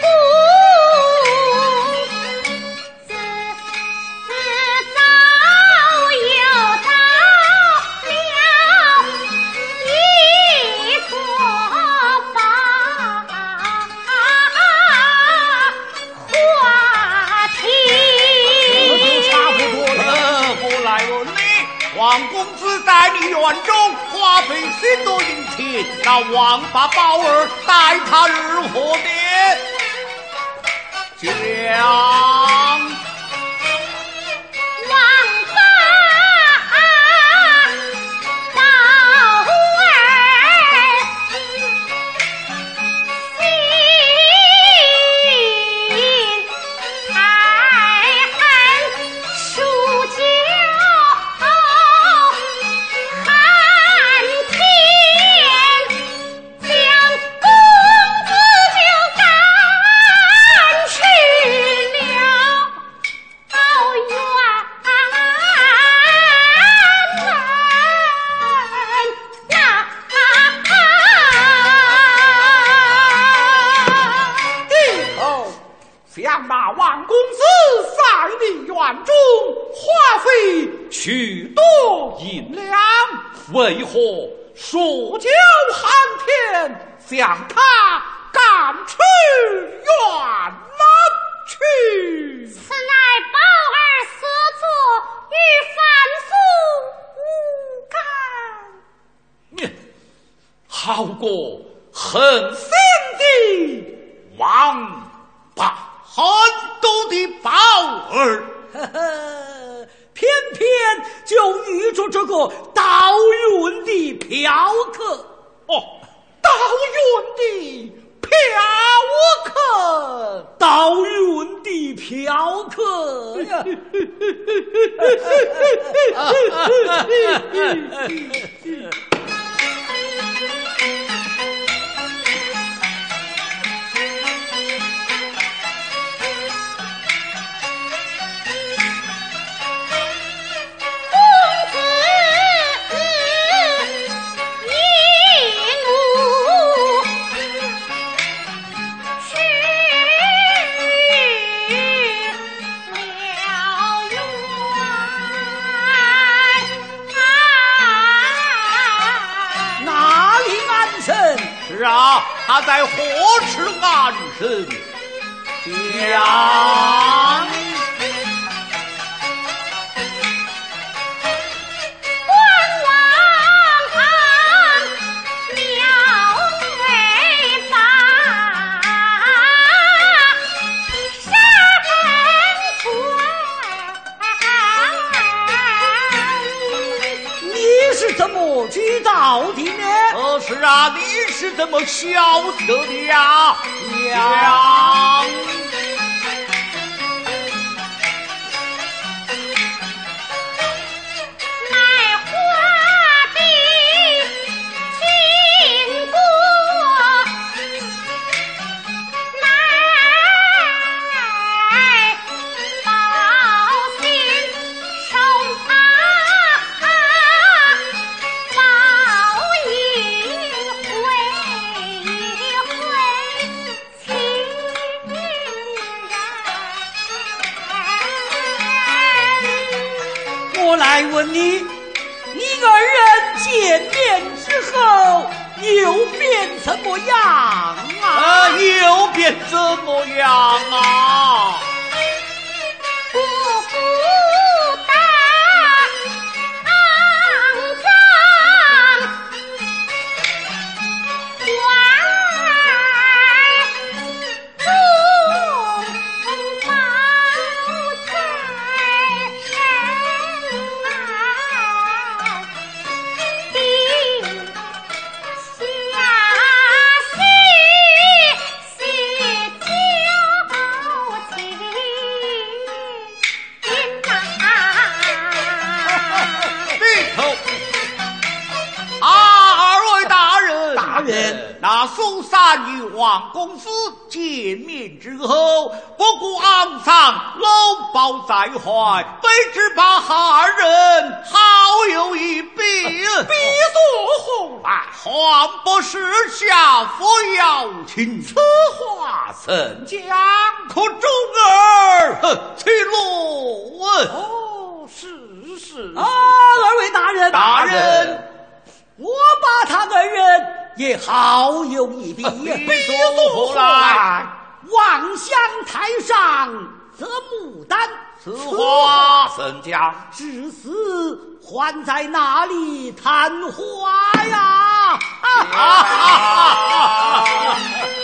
王公子在你院中花费许多银钱，那王八宝儿待他如何的？讲王八宝儿心太好。 许多银两，为何数脚寒天，将他赶去远门去？ 此乃宝儿所作，与凡夫无干。 你好过狠心的王八， 很多的宝儿，呵呵，偏偏就遇着这个倒运的嫖客。 哦，倒运的嫖客， 倒运的嫖客呀！ 是啊，他在火池安身，将关王汉庙内把山村。你是怎么知道的呢？ 呃，是啊，你是怎么晓得的呀？娘， 乃花的经过，乃报信受他报应回一回情人。 我来问你，你二人见面之后又变怎么样啊？ 啊，又变怎么样啊？ 不负大肮脏，官中宝在身啊，定下喜喜交情对头啊！二位大人， 大人， 那苏三与王公子见面之后，不顾肮脏，搂抱在怀，非只把二人好有一比，比作何来？还不是下府邀请，此话怎讲？可中儿去路问。 哦，是是啊，二位大人， 大人， 我把他二人也好有一比， 比作何来？ 望乡台上择牡丹， 此话怎讲？ 至死还在那里谈话呀！啊哈哈哈！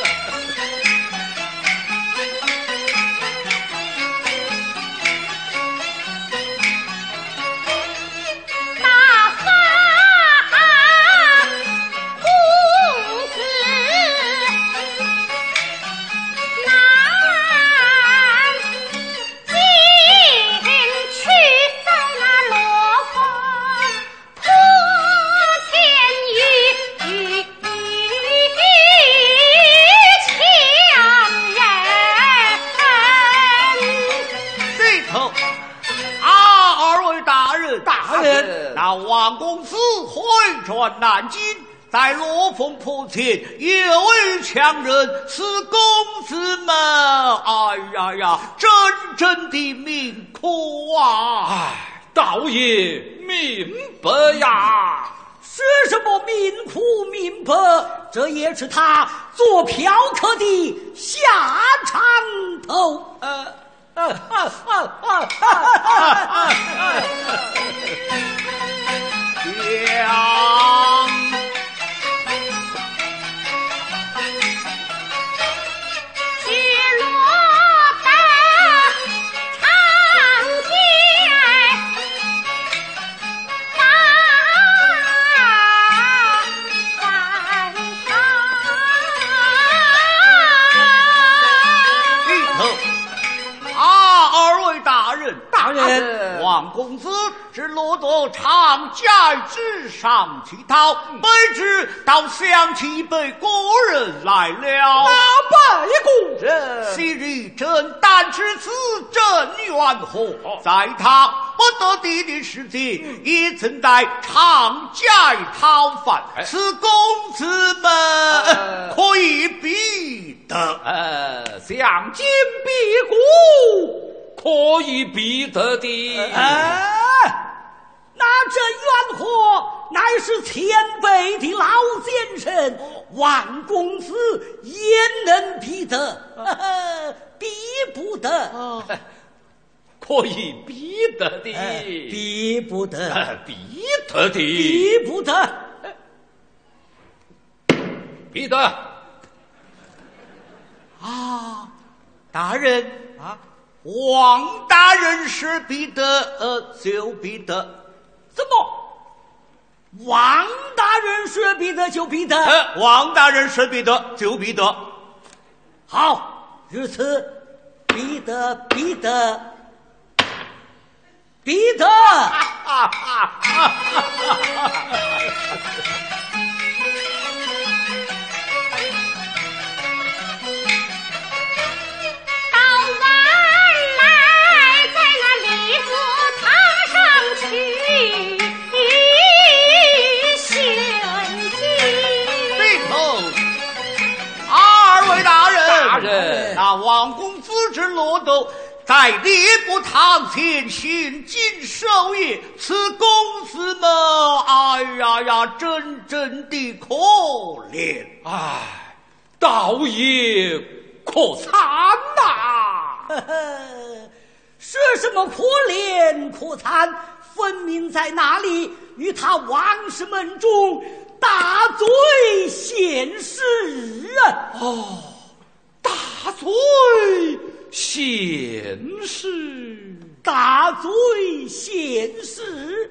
那王公子回转南京，在罗峰坡前有一强人，是公子们，哎呀呀，真正的命苦啊！ 哎， 道爷明白呀。 是什么民苦民白？这也是他做嫖客的下场头。呃，啊啊啊啊啊！ 娘。 大人， 王公子只落得长街之上乞讨，不知倒想起一辈故人来了。 哪辈故人？ 昔日朕担持此镇元侯，在他不得地的时节，也曾在长街讨饭。此公子们可以比得， 呃， 相敬必孤。可以比得的。 哎，那这元和乃是前辈的老奸臣，万公子焉能比得？呵呵，比不得。 哦，可以比得的， 哎，比不得， 哎，比得的， 比不得， 比得。 啊， 大人啊。王大人是必得，呃，就必得。 怎么？王大人说必得就必得？ 呃，王大人说必得就必得。 好，如此，必得，必得，必得。 那王公子之落斗，在吏部堂前行尽守夜，此公子们，哎呀呀，真正的可怜！哎，道爷可惨呐！ 呵呵，说什么可怜可惨？分明在那里与他王氏门中大罪现世啊！ 哦。大罪现世， 大罪现世。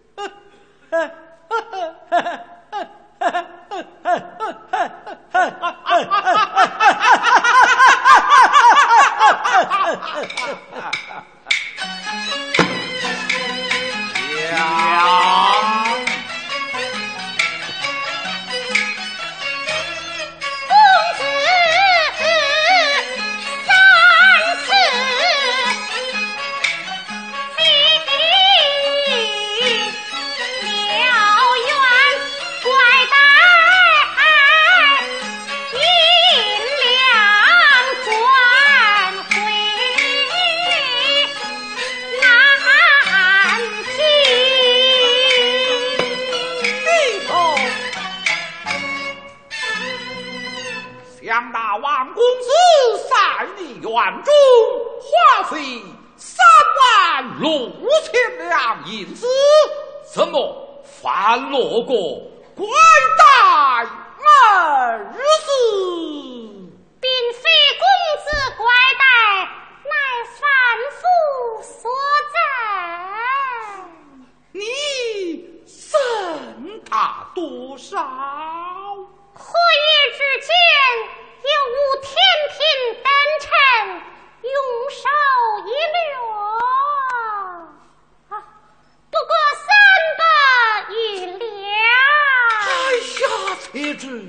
院中花费三万六千两银子，怎么反落过拐带二字？ 并非公子拐带，乃反复所在。 你赠他多少？ 何夜之间，有无天平等臣用手一略啊，不过三百余两。 哎呀，且知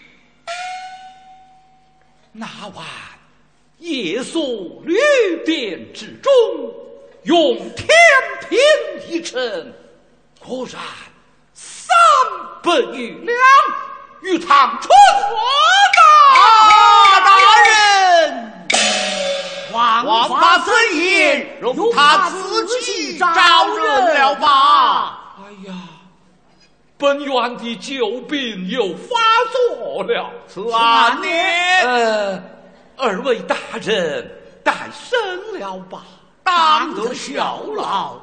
那晚夜宿旅店之中，用天平一称，果然三百余两，与唐春我的啊，大人， 王法怎言？容他自自己招人了吧？ 哎呀，本院的旧病又发作了。 算你呃，二位大人带身了吧？ 当得效劳，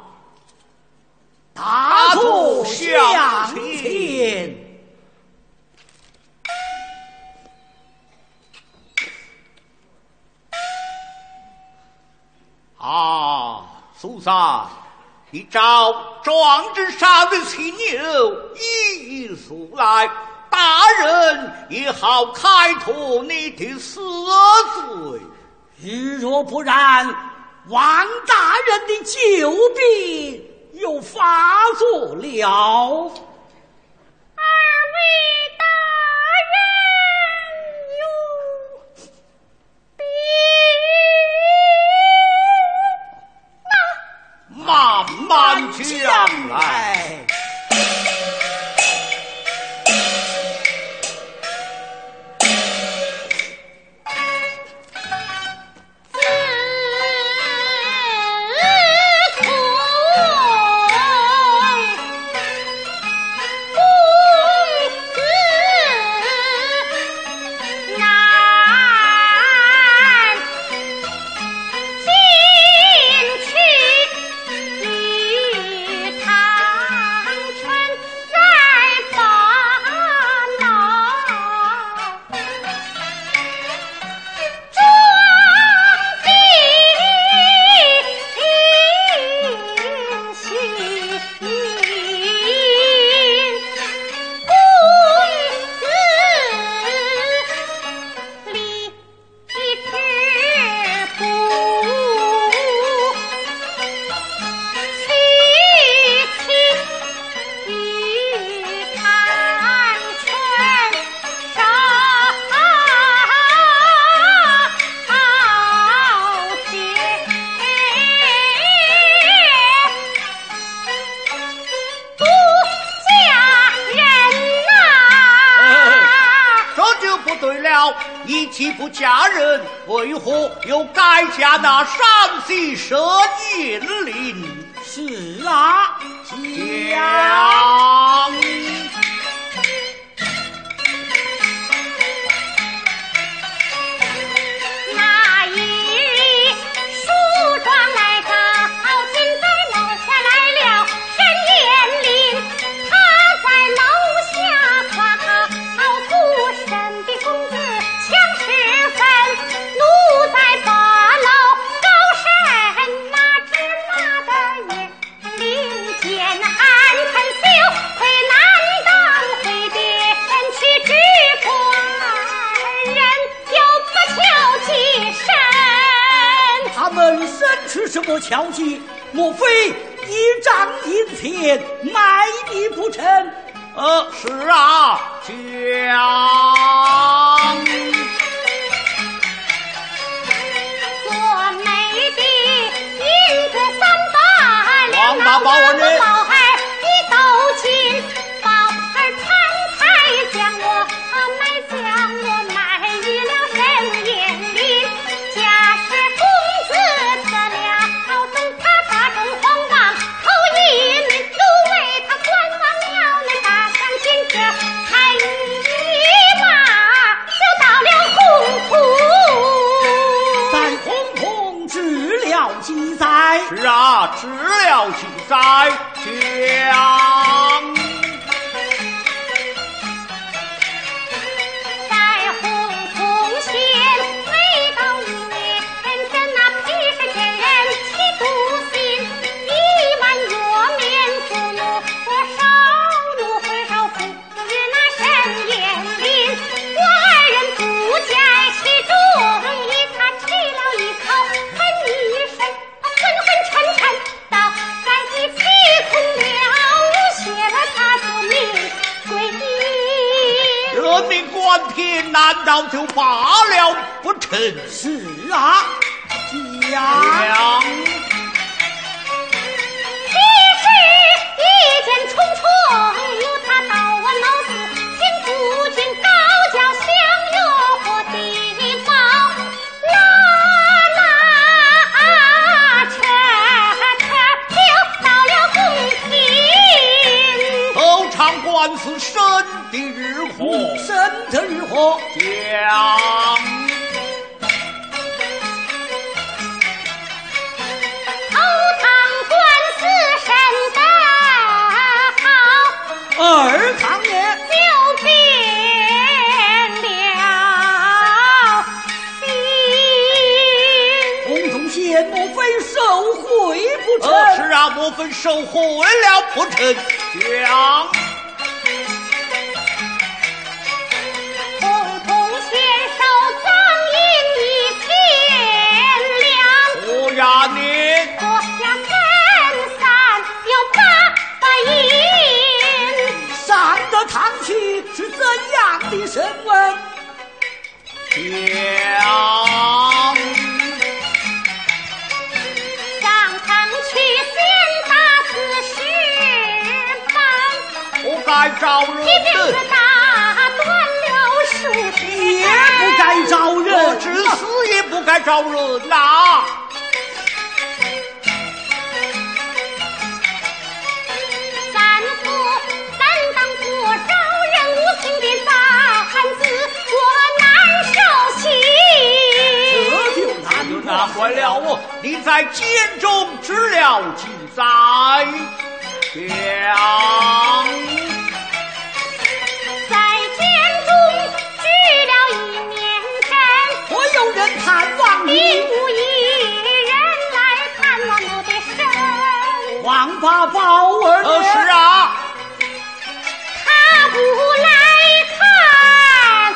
大坐向前。啊，苏三，你找庄子上的青牛一一速来，大人也好开脱你的死罪。如若不然，王大人的旧病又发作了。 二位大人有病。 慢慢讲来。你岂不嫁人，为何又改嫁那山西蛇年令？是啊，讲。 那一日梳妆来到，金在楼下来了沈延龄，他在楼下夸好出身的公子。强十分，怒在八楼高山，那只马的眼领见暗沉羞愧难当，回殿去知官人又不求其身。 他们身吃什么巧计？莫非一丈银钱卖你不成？呃，是啊，讲。 做媒的银子三百， 王大宝儿呢？ 宝儿一斗金，宝儿贪财将我买将我买一了沈延龄。假使公子得了中他大中皇王头一名，都为他官完了那大将军这还一马就到了洪土。 在洪洞治了几载？是啊，治了几载？讲。 在洪洞县未到一年，真那皮实见人气度心，一碗弱面子怒，我少怒会少负于那沈延龄。我二人不在其中，与他吃了一口，喷一声，昏昏沉沉，到在一起空了，谢了他的命归阴。 人命关天，难道就罢了不成？是啊，讲。 其实一见重重，由他到我老子，请夫君高叫相约或地保，拉拉扯扯。 哦，讲。 二堂爷就变了心。 洪忠贤莫非受贿不成？ 呃、是啊，莫非受贿了不成？讲。 洪忠贤收赃银一千两。 我呀你， 国家分散有八百亿。 上得堂去是怎样的审问？ 讲。 上堂去先打字十棒， 不该招人， 即便是打断了数十也不该招人， 我至死也不该招人呐、啊。难怪了我，你在监中知了记载，讲在监中居了一年整， 我有人探望你， 并无一人来探望我的身。 王八宝儿， 呃，是啊， 他不来看。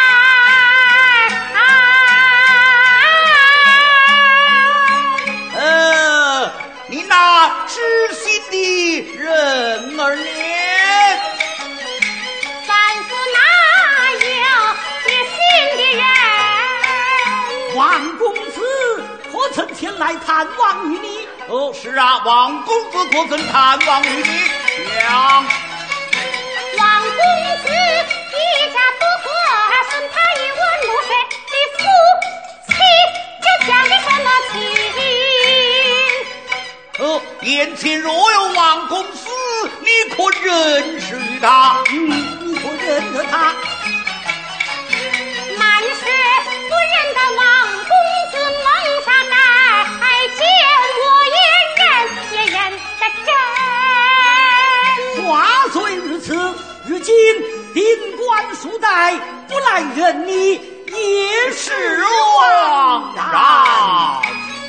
知心的人儿呢？ 三子哪有知心的人？ 王公子可曾前来探望于你？ 哦，是啊，王公子可曾探望于你？讲。 王公子一家多和顺，他一问路水的夫妻，这讲的什么情？ 呃，眼前若有王公子，你可认识他？ 嗯，你可认得他？ 满是不认得王公子，蒙杀该还见我也认，也认得真。 话虽如此，如今定官数代，不来认你也是枉然。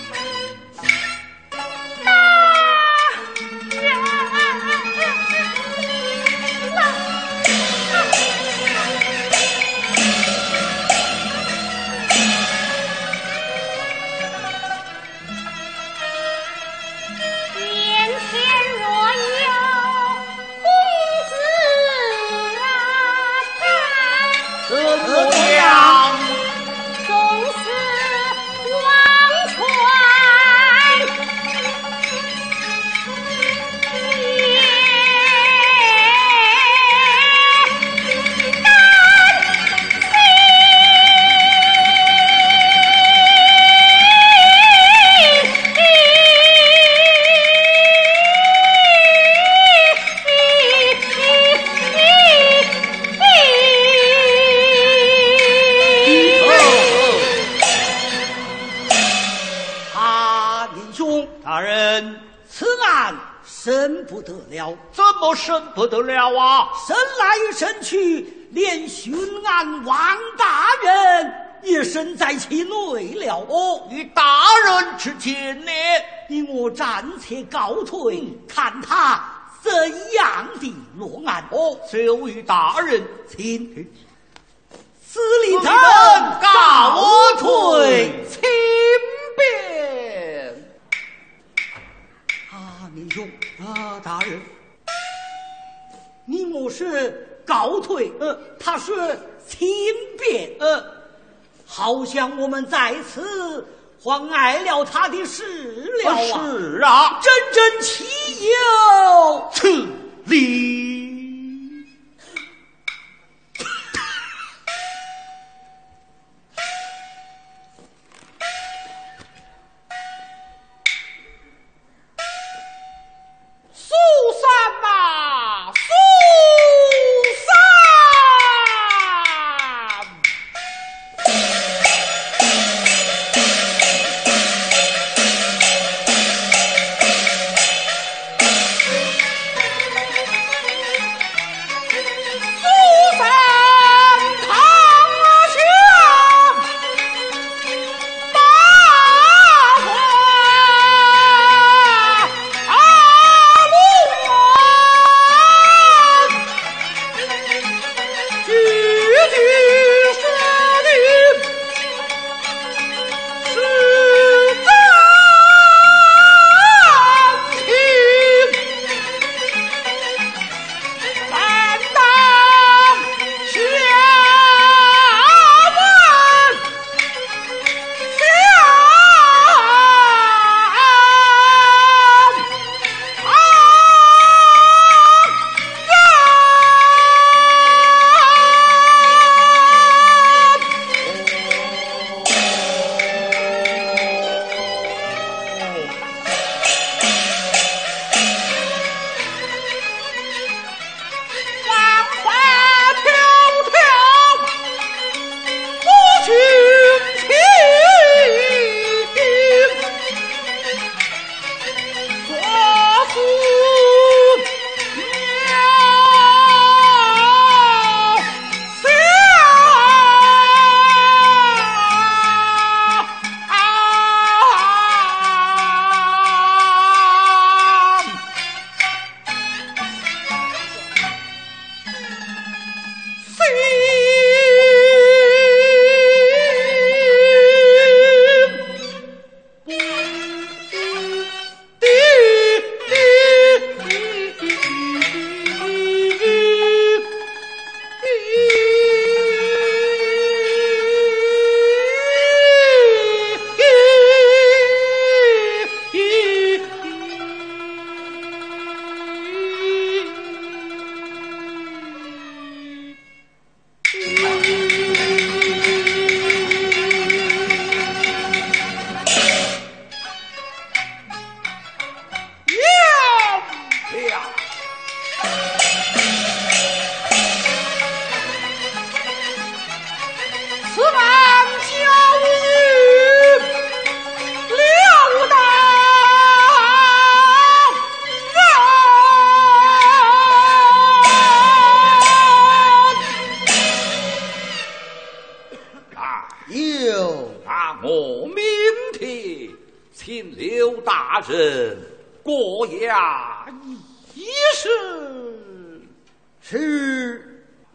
不得了， 怎么审不得了啊？ 审来审去，连巡案王大人也身在其内了。 哦，你大人之见呢？ 你我暂且告退，嗯、看他怎样的落案。 哦，就与大人请。司礼腾告退， 请便。 啊，民兄啊，大人，你我是告退，呃，他是请便，呃，好像我们在此妨碍了他的事了啊！ 是啊， 真真岂有此理！苏三呐，苏三！ 此番教育了当啊！ 有啊，我明天请刘大人过衙一事。 是。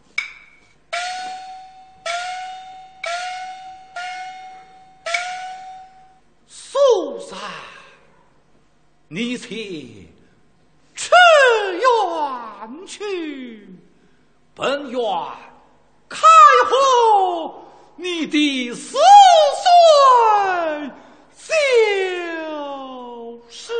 苏三，你且驰园去，本院开贺你的四岁小事。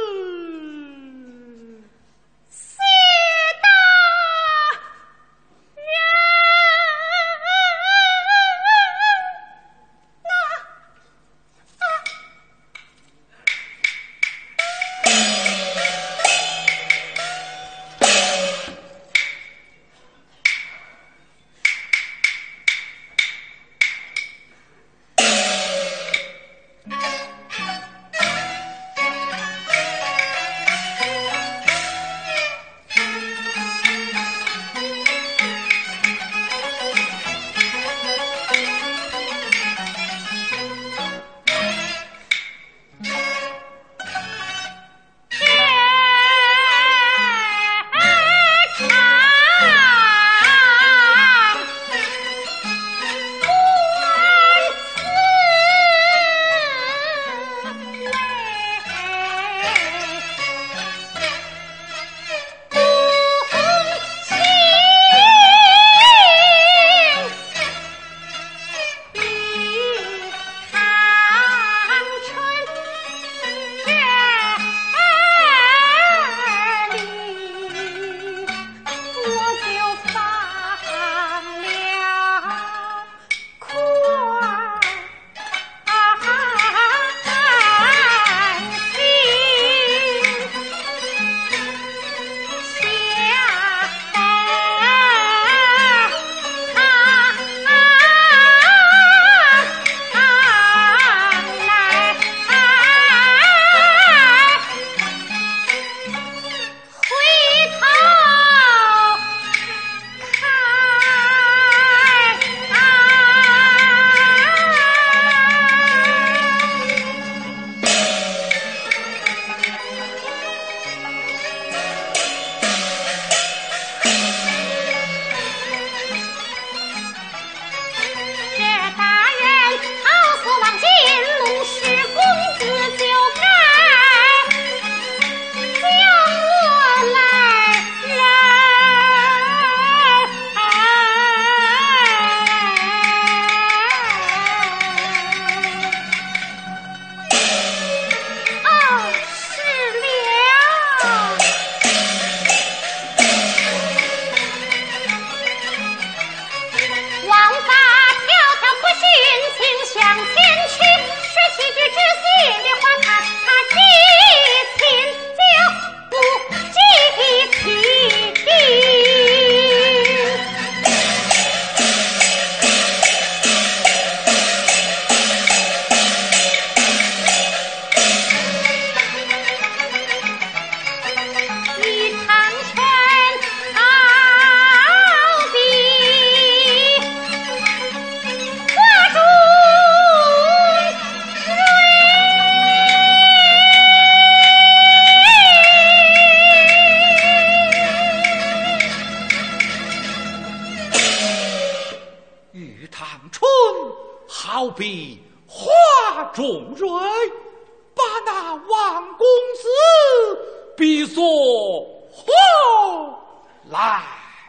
好比花中蕊，把那王公子比作花来。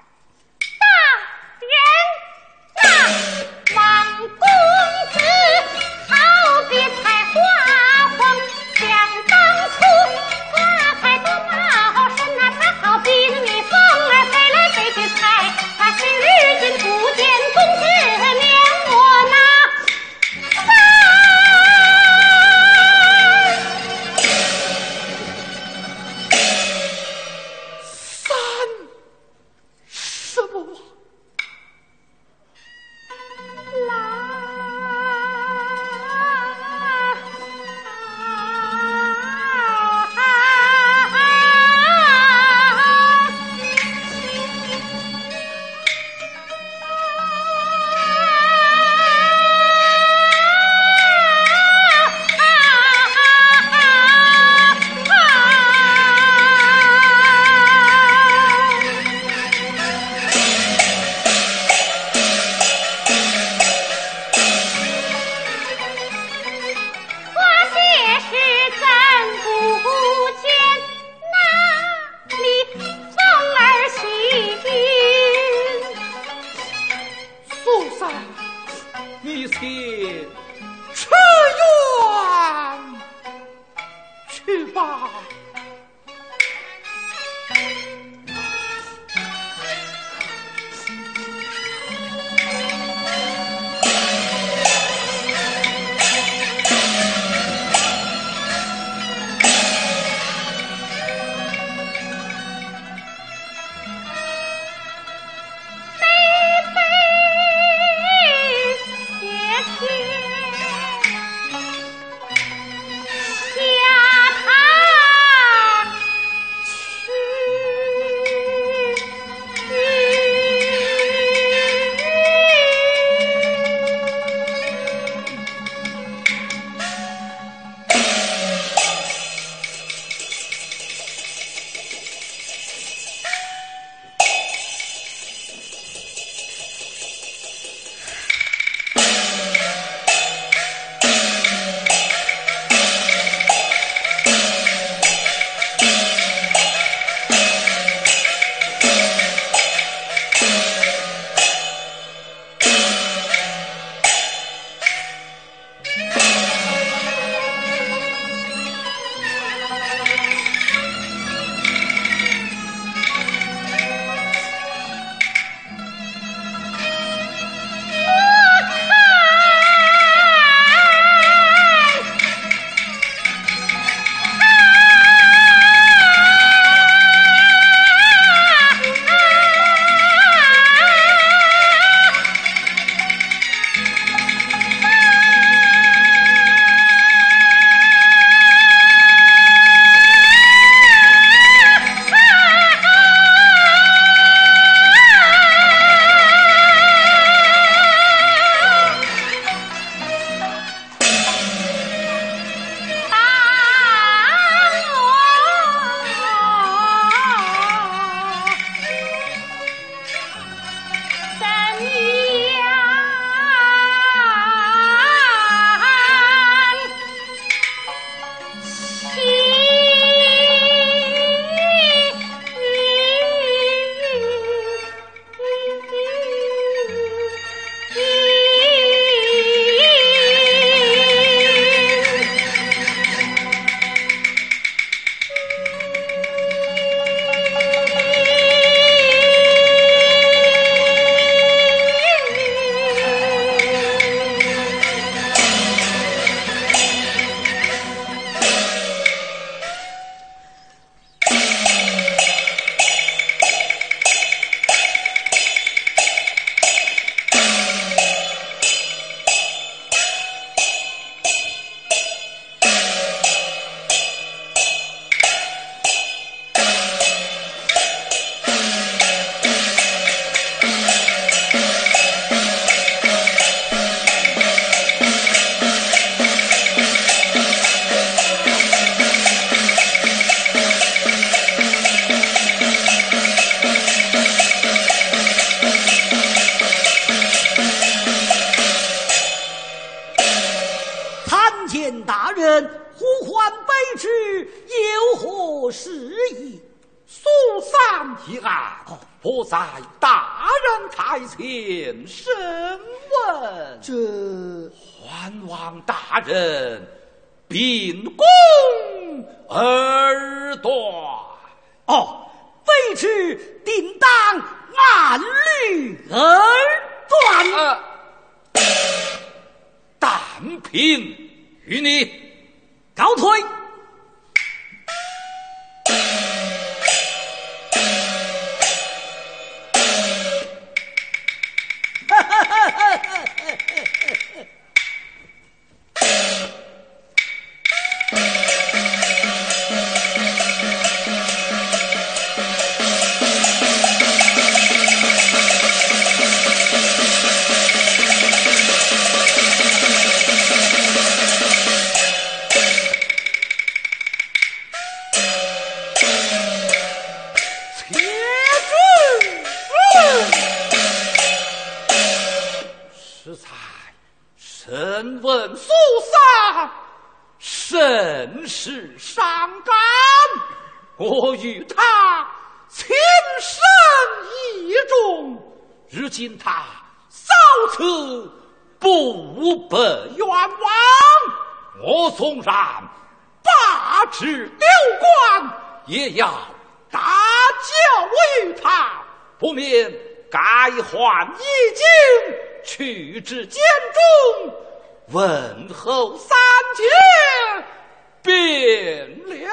大人，那王公子好比采花黄，想当初花开多茂盛啊，他好比蜜蜂儿飞来飞去采，他是日进不见公子面我那。 一切吃远去吧。一案不在大人台前审问， 这还望大人秉公而断。 哦，卑职定当按律而断。 呃、但凭于你告退。 审问肃杀，甚是伤感。我与他情深意重，如今他遭此不本冤枉，我纵然罢职流官，也要大教于他，不免改换衣襟，去至监中，问候三节，便了。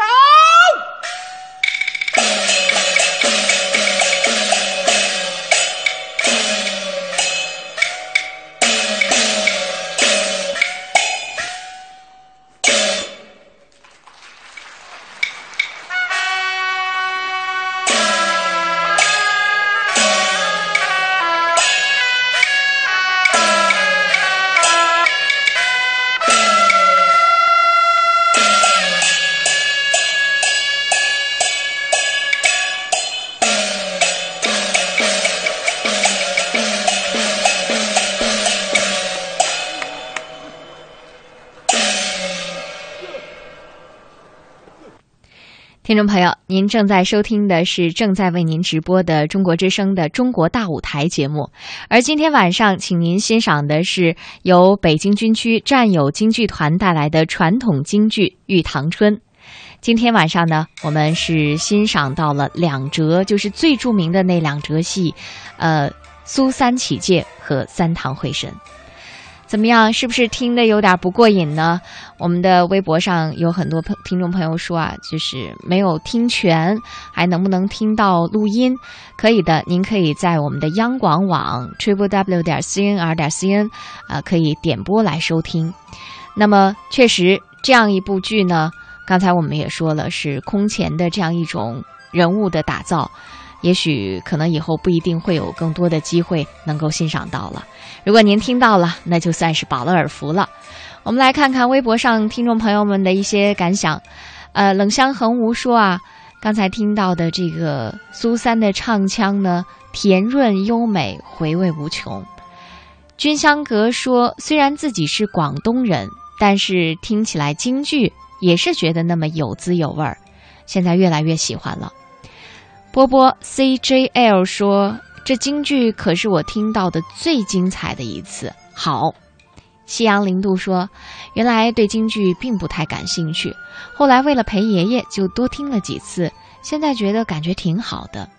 听众朋友，您正在收听的是正在为您直播的中国之声的中国大舞台节目，而今天晚上请您欣赏的是由北京军区战友京剧团带来的传统京剧《玉堂春》。今天晚上呢，我们是欣赏到了两折，就是最著名的那两折戏，呃，苏三起解和三堂会审。怎么样？是不是听得有点不过瘾呢？我们的微博上有很多听众朋友说啊，就是没有听全，还能不能听到录音？可以的，您可以在我们的央广网 triple w 点 c n r 点 c n 啊，可以点播来收听。那么，确实这样一部剧呢，刚才我们也说了，是空前的这样一种人物的打造。也许可能以后不一定会有更多的机会能够欣赏到了。如果您听到了，那就算是饱了耳福了。我们来看看微博上听众朋友们的一些感想。呃，冷香横无说啊，刚才听到的这个苏三的唱腔呢，甜润优美，回味无穷。君香阁说，虽然自己是广东人，但是听起来京剧也是觉得那么有滋有味儿，现在越来越喜欢了。波波 C J L 说，这京剧可是我听到的最精彩的一次。好。夕阳零度说，原来对京剧并不太感兴趣，后来为了陪爷爷就多听了几次，现在觉得感觉挺好的。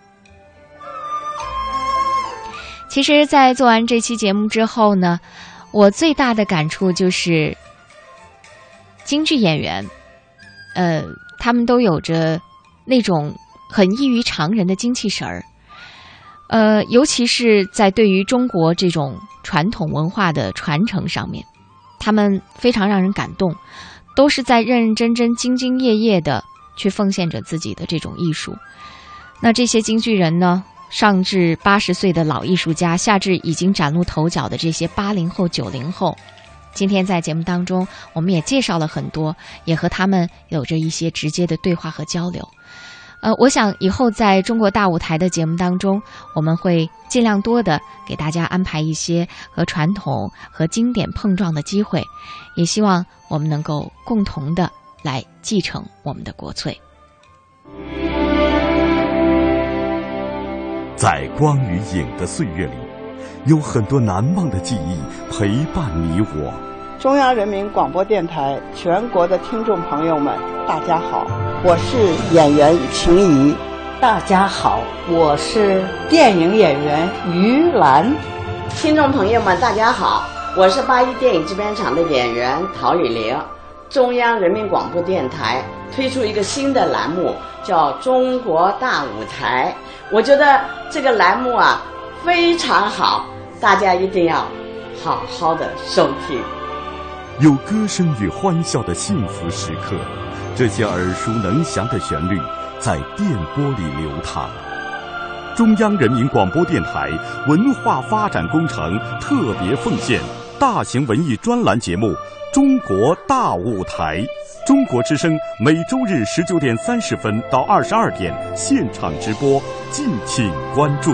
其实在做完这期节目之后呢，我最大的感触就是京剧演员呃，他们都有着那种很异于常人的精气神儿，呃，尤其是在对于中国这种传统文化的传承上面，他们非常让人感动，都是在认认真真、兢兢业业的去奉献着自己的这种艺术。那这些京剧人呢，上至八十岁的老艺术家，下至已经崭露头角的这些八零后、九零后，今天在节目当中，我们也介绍了很多，也和他们有着一些直接的对话和交流。呃，我想以后在中国大舞台的节目当中，我们会尽量多的给大家安排一些和传统和经典碰撞的机会，也希望我们能够共同的来继承我们的国粹。 在光与影的岁月里，有很多难忘的记忆陪伴你我。 中央人民广播电台全国的听众朋友们，大家好，我是演员秦怡。 大家好，我是电影演员于兰。 听众朋友们，大家好，我是八一电影制片厂的演员陶雨玲。中央人民广播电台推出一个新的栏目，叫中国大舞台。我觉得这个栏目啊非常好，大家一定要好好的收听。 有歌声与欢笑的幸福时刻，这些耳熟能详的旋律在电波里流淌。中央人民广播电台文化发展工程特别奉献大型文艺专栏节目《中国大舞台》，中国之声每周日十九点三十分到二十二点现场直播，敬请关注。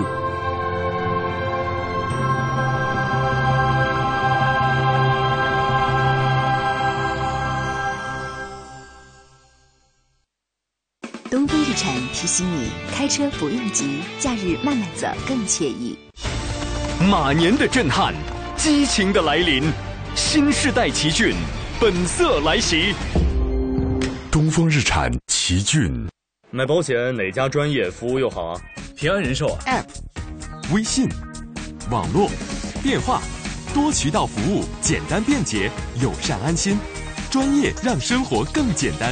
东风日产提醒你，开车不用急，假日慢慢走更惬意。 马年的震撼， 激情的来临，新世代奇骏本色来袭。 东风日产奇骏。 买保险哪家专业服务又好啊？ 平安人寿 App、微信、网络、电话，多渠道服务，简单便捷，友善安心，专业让生活更简单。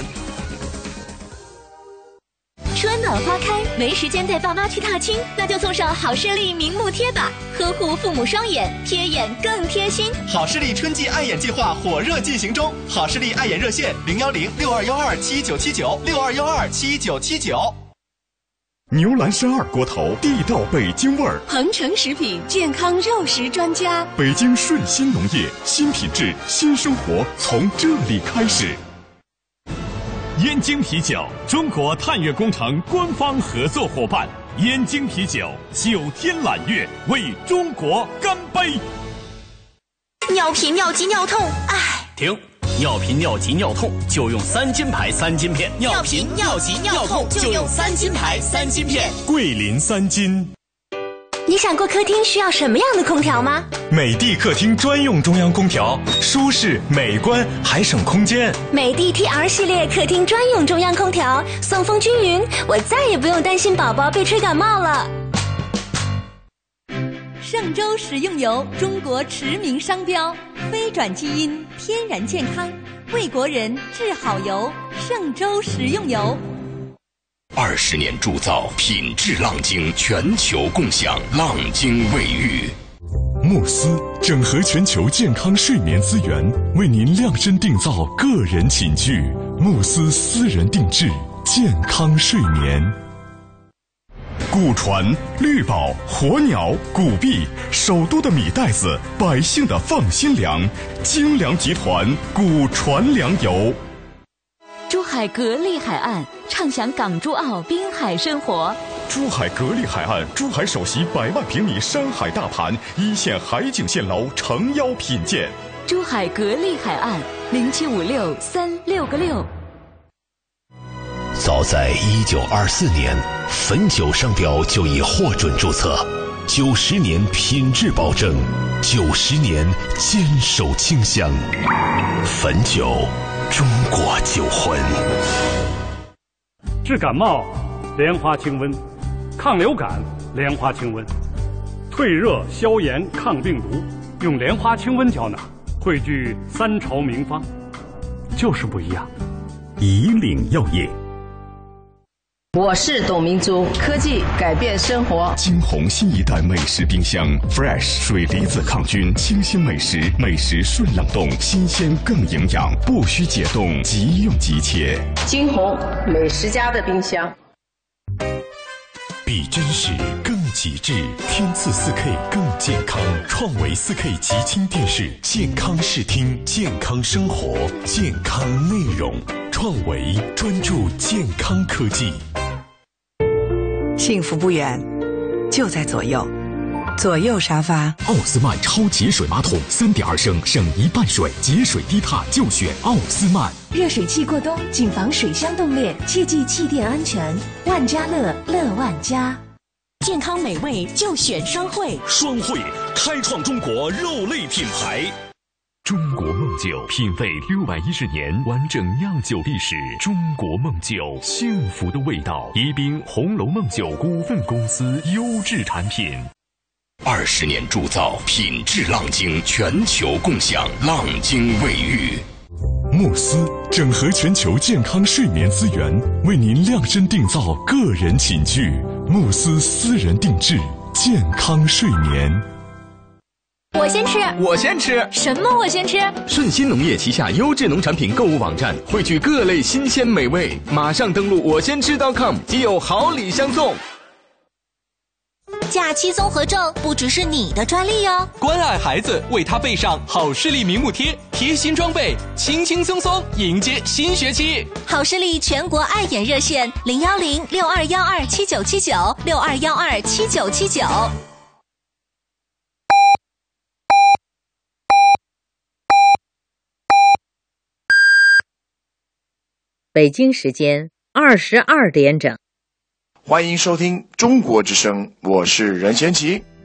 春暖花开，没时间带爸妈去踏青，那就送上好视力明目贴吧，呵护父母双眼，贴眼更贴心。 好视力春季爱眼计划火热进行中，好视力爱眼热线零幺零六二幺二七九七九六二幺二七九七九。 牛栏山二锅头，地道北京味儿。 恒城食品健康肉食专家， 北京顺心农业，新品质新生活从这里开始。 燕京啤酒，中国探月工程官方合作伙伴。燕京啤酒，九天揽月，为中国干杯！ 尿频、尿急、尿痛，唉， 停！尿频、尿急、尿痛就用三金牌三金片。 尿频、尿急、尿痛就用三金牌三金片。 桂林三金。 你想过客厅需要什么样的空调吗？ 美的客厅专用中央空调，舒适美观还省空间。 美的 T R 系列客厅专用中央空调，送风均匀，我再也不用担心宝宝被吹感冒了。 嵊州食用油，中国驰名商标，非转基因，天然健康，为国人制好油。嵊州食用油。 二十年铸造，品质浪晶，全球共享，浪晶卫浴。慕斯整合全球健康睡眠资源，为您量身定造个人寝具。慕斯私人定制，健康睡眠。古传、绿宝、火鸟、古币，首都的米袋子，百姓的放心粮。精粮集团古传粮油。 珠海格力海岸畅享港珠澳滨海生活。 珠海格力海岸，珠海首席百万平米山海大盘，一线海景线楼诚邀品鉴。 珠海格力海岸零七五六三六个六。 早在一九二四年，汾酒商标就已获准注册，九十年品质保证，九十年坚守清香。汾酒，中国酒魂。 治感冒，莲花清瘟；抗流感，莲花清瘟；退热消炎抗病毒，用莲花清瘟胶囊，汇聚三朝名方，就是不一样。 以岭药业。 我是董明珠，科技改变生活。 金鸿新一代美食冰箱 ，Fresh 水离子抗菌，清新美食，美食顺冷冻，新鲜更营养，不需解冻，即用即切。 金鸿美食家的冰箱。 比真实更极致，天赐 四 K 更健康，创维 四 K 极轻电视，健康视听，健康生活，健康内容。创维专注健康科技。 幸福不远，就在左右。左右沙发， 奥斯曼超节水马桶，三点二升，省一半水，节水低碳就选奥斯曼。 热水器过冬，谨防水箱冻裂，切记气垫安全。万家乐，乐万家。健康美味就选双汇， 双汇开创中国肉类品牌。中国梦酒，品味六百一十年完整酿酒历史。中国梦酒，幸福的味道。宜宾红楼梦酒股份公司优质产品。二十年铸造，品质浪晶，全球共享，浪晶卫浴。慕斯整合全球健康睡眠资源，为您量身定造个人寝具。慕斯私人定制，健康睡眠。 我先吃， 我先吃， 什么我先吃？ 顺心农业旗下优质农产品购物网站，汇聚各类新鲜美味，马上登录我先吃 .com， 即有好礼相送。 假期综合症不只是你的专利哟！ 关爱孩子，为他备上好视力明目贴，贴心装备，轻轻松松迎接新学期。 好视力全国爱眼热线零幺零六二幺二七九七九六二幺二七九七九。 北京时间二十二点整。 欢迎收听中国之声，我是任贤齐。